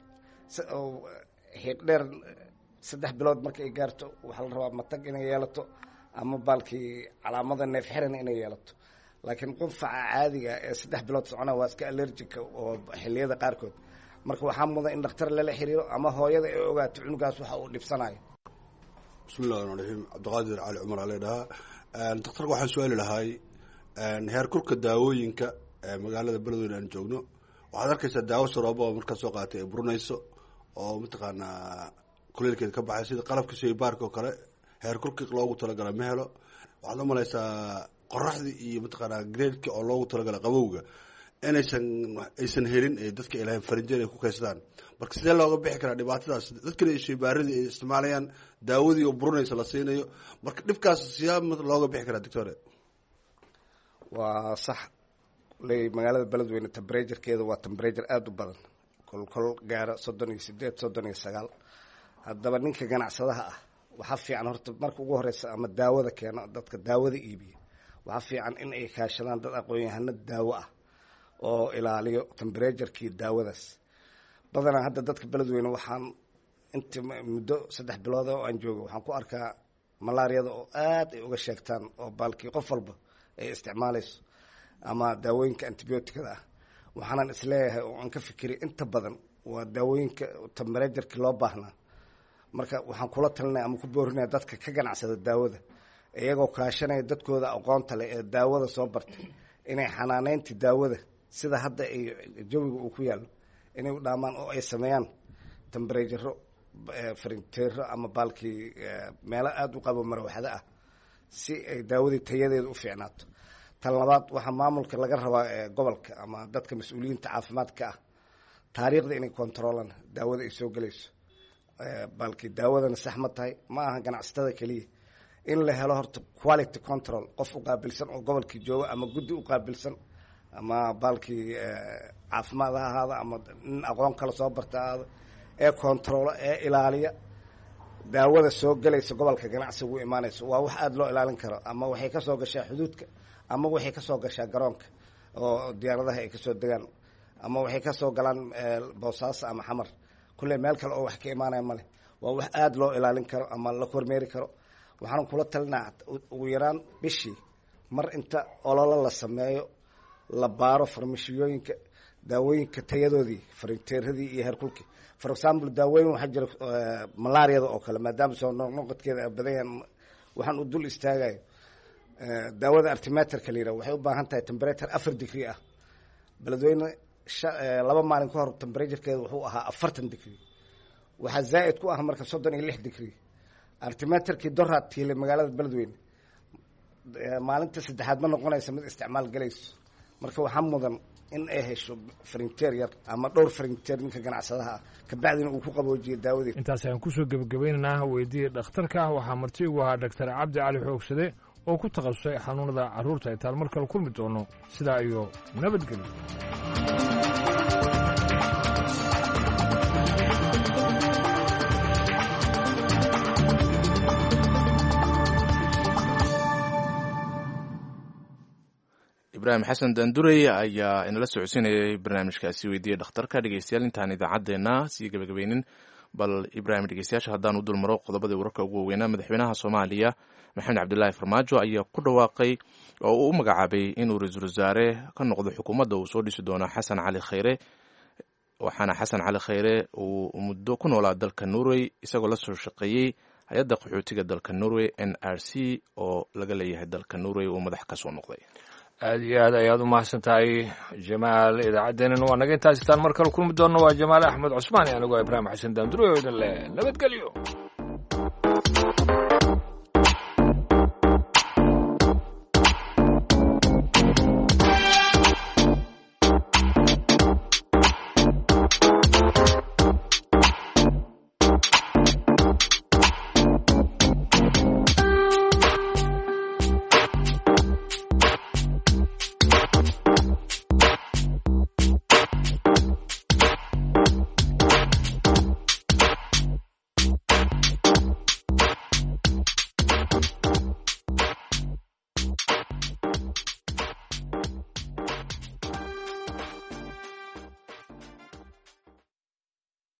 xiiq dheer 3 bilood marka ay gaarto waxaa la rabaa matag inay yeelato ama baalkii calaamada neef xiran inay yeelato laakiin qunfaca caadiga ee 3 bilood socona waa iska allergic oo xilliyada qaarkood marka waxaa mudan in dhakhtar lala xiriiro ama hooyada ay ogaato cunugaas waxa uu dhibsanayo bismillahi rahmaani rahiim cabdiqaadir cali cumar aa leedhahaa daktarka waxaan su-aali lahay heer kulka daawooyinka magaalada beledweyne aan joogno waxaad arkaysaa daawo saroobo oo markaa soo qaatay ay burinayso oo mataqaanaa kuleelkeeda ka baxay sida qalabka shaybaarka oo kale heer kulki loogu talagala ma helo waxaad u malaysaa qoraxdii iyo mataqaanaa graedka oo loogu talagala qabowga aysan helin dadka ilahay farinjeen ay ku kaydsadaan marka sidee looga bixi karaa dhibaatadaas dadkana shaybaaradii ay isticmaalayaan daawadii oo burinaysa la siinayo marka dhibkaas siyaa looga bixi karaa doctore waa sax ley magaalada beledweyne temperaturekeeda waa temperature aada u badan kolkol gaara 38 39 haddaba ninka ganacsadaha ah waxaa fiican horta marka ugu horeysa ama daawada keeno dadka daawada iibiya waxaa fiican in ay kaashadaan dad aqoon-yahano daawo ah oo ilaaliyo temperaturekii daawadaas badanaa hadda dadka beledweyne waxaan inta muddo 3 bilood oo aan joogo waxaan ku arkaa malaariyada oo aad ay uga sheegtaan oo baalkii qof walba ay isticmaalayso ama daawooyinka antibiyootikada ah waxaanan isleeyahay oo aan ka fikiri inta badan waa daawooyinka temperaturekii loo baahnaa marka waxaan kula talinaya ama ku boorinaya dadka ka ganacsada daawada iyagoo kaashanaya dadkooda aqoonta leh ee daawada soo bartay inay xanaaneynta daawada sida hadda ay jawiga uu ku yaallo inay u dhaamaan oo ay sameeyaan temberaturo farinteero ama baalkii meelo aada u qabo marwaxdo ah si ay daawadii tayadeeda u fiicnaato tan labaad waxaa maamulka laga rabaa gobolka ama dadka mas-uuliyiinta caafimaadka ah taariikhda inay controlaan daawada ay soo gelayso baalkii daawadana sax ma tahay ma aha ganacsatada keliya in la helo horta quality control qof u qaabilsan oo gobolkii jooga ama guddi u qaabilsan ama baalkii caafimaad ha ahaada ama nin aqoon kale soo barta ahaada ee controlo ee ilaaliya daawada soo gelaysa gobolka ganacsiga u imaanayso waa wax aada loo ilaalin karo ama waxay ka soo gashaa xuduudka ama waxay ka soo gashaa garoonka oo diyaaradaha ay kasoo degaan ama waxay ka soo galaan boosaaso ama xamar kulle meel kale oo wax ka imaanaya male waa wax aada loo ilaalin karo ama la kormeeri karo waxaan kula talinaa ugu yaraan bishii mar inta ololo la sameeyo la baaro farmashiyooyinka daawooyinka tayadoodii farinteeradii iyo heerkulkii for example daawooyin waxaa jira malaariyada oo kale maadaama soo noqodkeeda badan yahan waxaan u dul istaagayo daawada artimeterka la yidhaha waxay u baahan tahay temperature 4 degree ah beledweyne 2 maalin ka hor temperaturekeeda wuxuu ahaa 40 degree waxaa zaa'id ku ah marka 36 degree artimeterkii doraad tiile magaalada beledweyne maalinta saddexaad ma noqonaysa mid isticmaal galayso marka waxaa mudan in ay hesho farinteer yar ama dhowr farinteer ninka ganacsadaha ah kabacdina uu ku qaboojiyo daawadii intaas ayaan kusoo gebagabaynaynaa weydiiya dhakhtarka waxaa marti ugu ahaa doctor cabdi cali xoogsade oo ku takhasusay xanuunada carruurta intaan mar kale kulmi doono sidaa iyo nabadgelyo ibraahim xasan daandurey ayaa inala socodsiinayay barnaamijkaasi weydiiyey dhakhtarka dhegeystayaal intaan idaacaddeenna sii gebagabeynin bal ibraahim dhegeystayaasha haddaan u dulmaro qodobadii wararka ugu waaweynaa madaxweynaha soomaaliya maxamed cabdilaahi farmaajo ayaa ku dhawaaqay oo uu u magacaabay inuu ra-iisul wasaare ka noqdo xukuumadda uu soo dhisi doono xasan cali khayre waxaana xasan cali khayre uu muddo ku noolaa dalka norway isagoo la soo shaqeeyey hay-adda qaxootiga dalka norway NRC oo laga leeyahay dalka norway uu madax ka soo noqday aada iyo aad ayaad u mahadsan tahay jamaal idaacaddeenana waa naga intaas itaan mar kale kulmi doonno waa jamaal axmed cusmaan anigoo ibraahim xasan daanduro idin leh nabadgelyo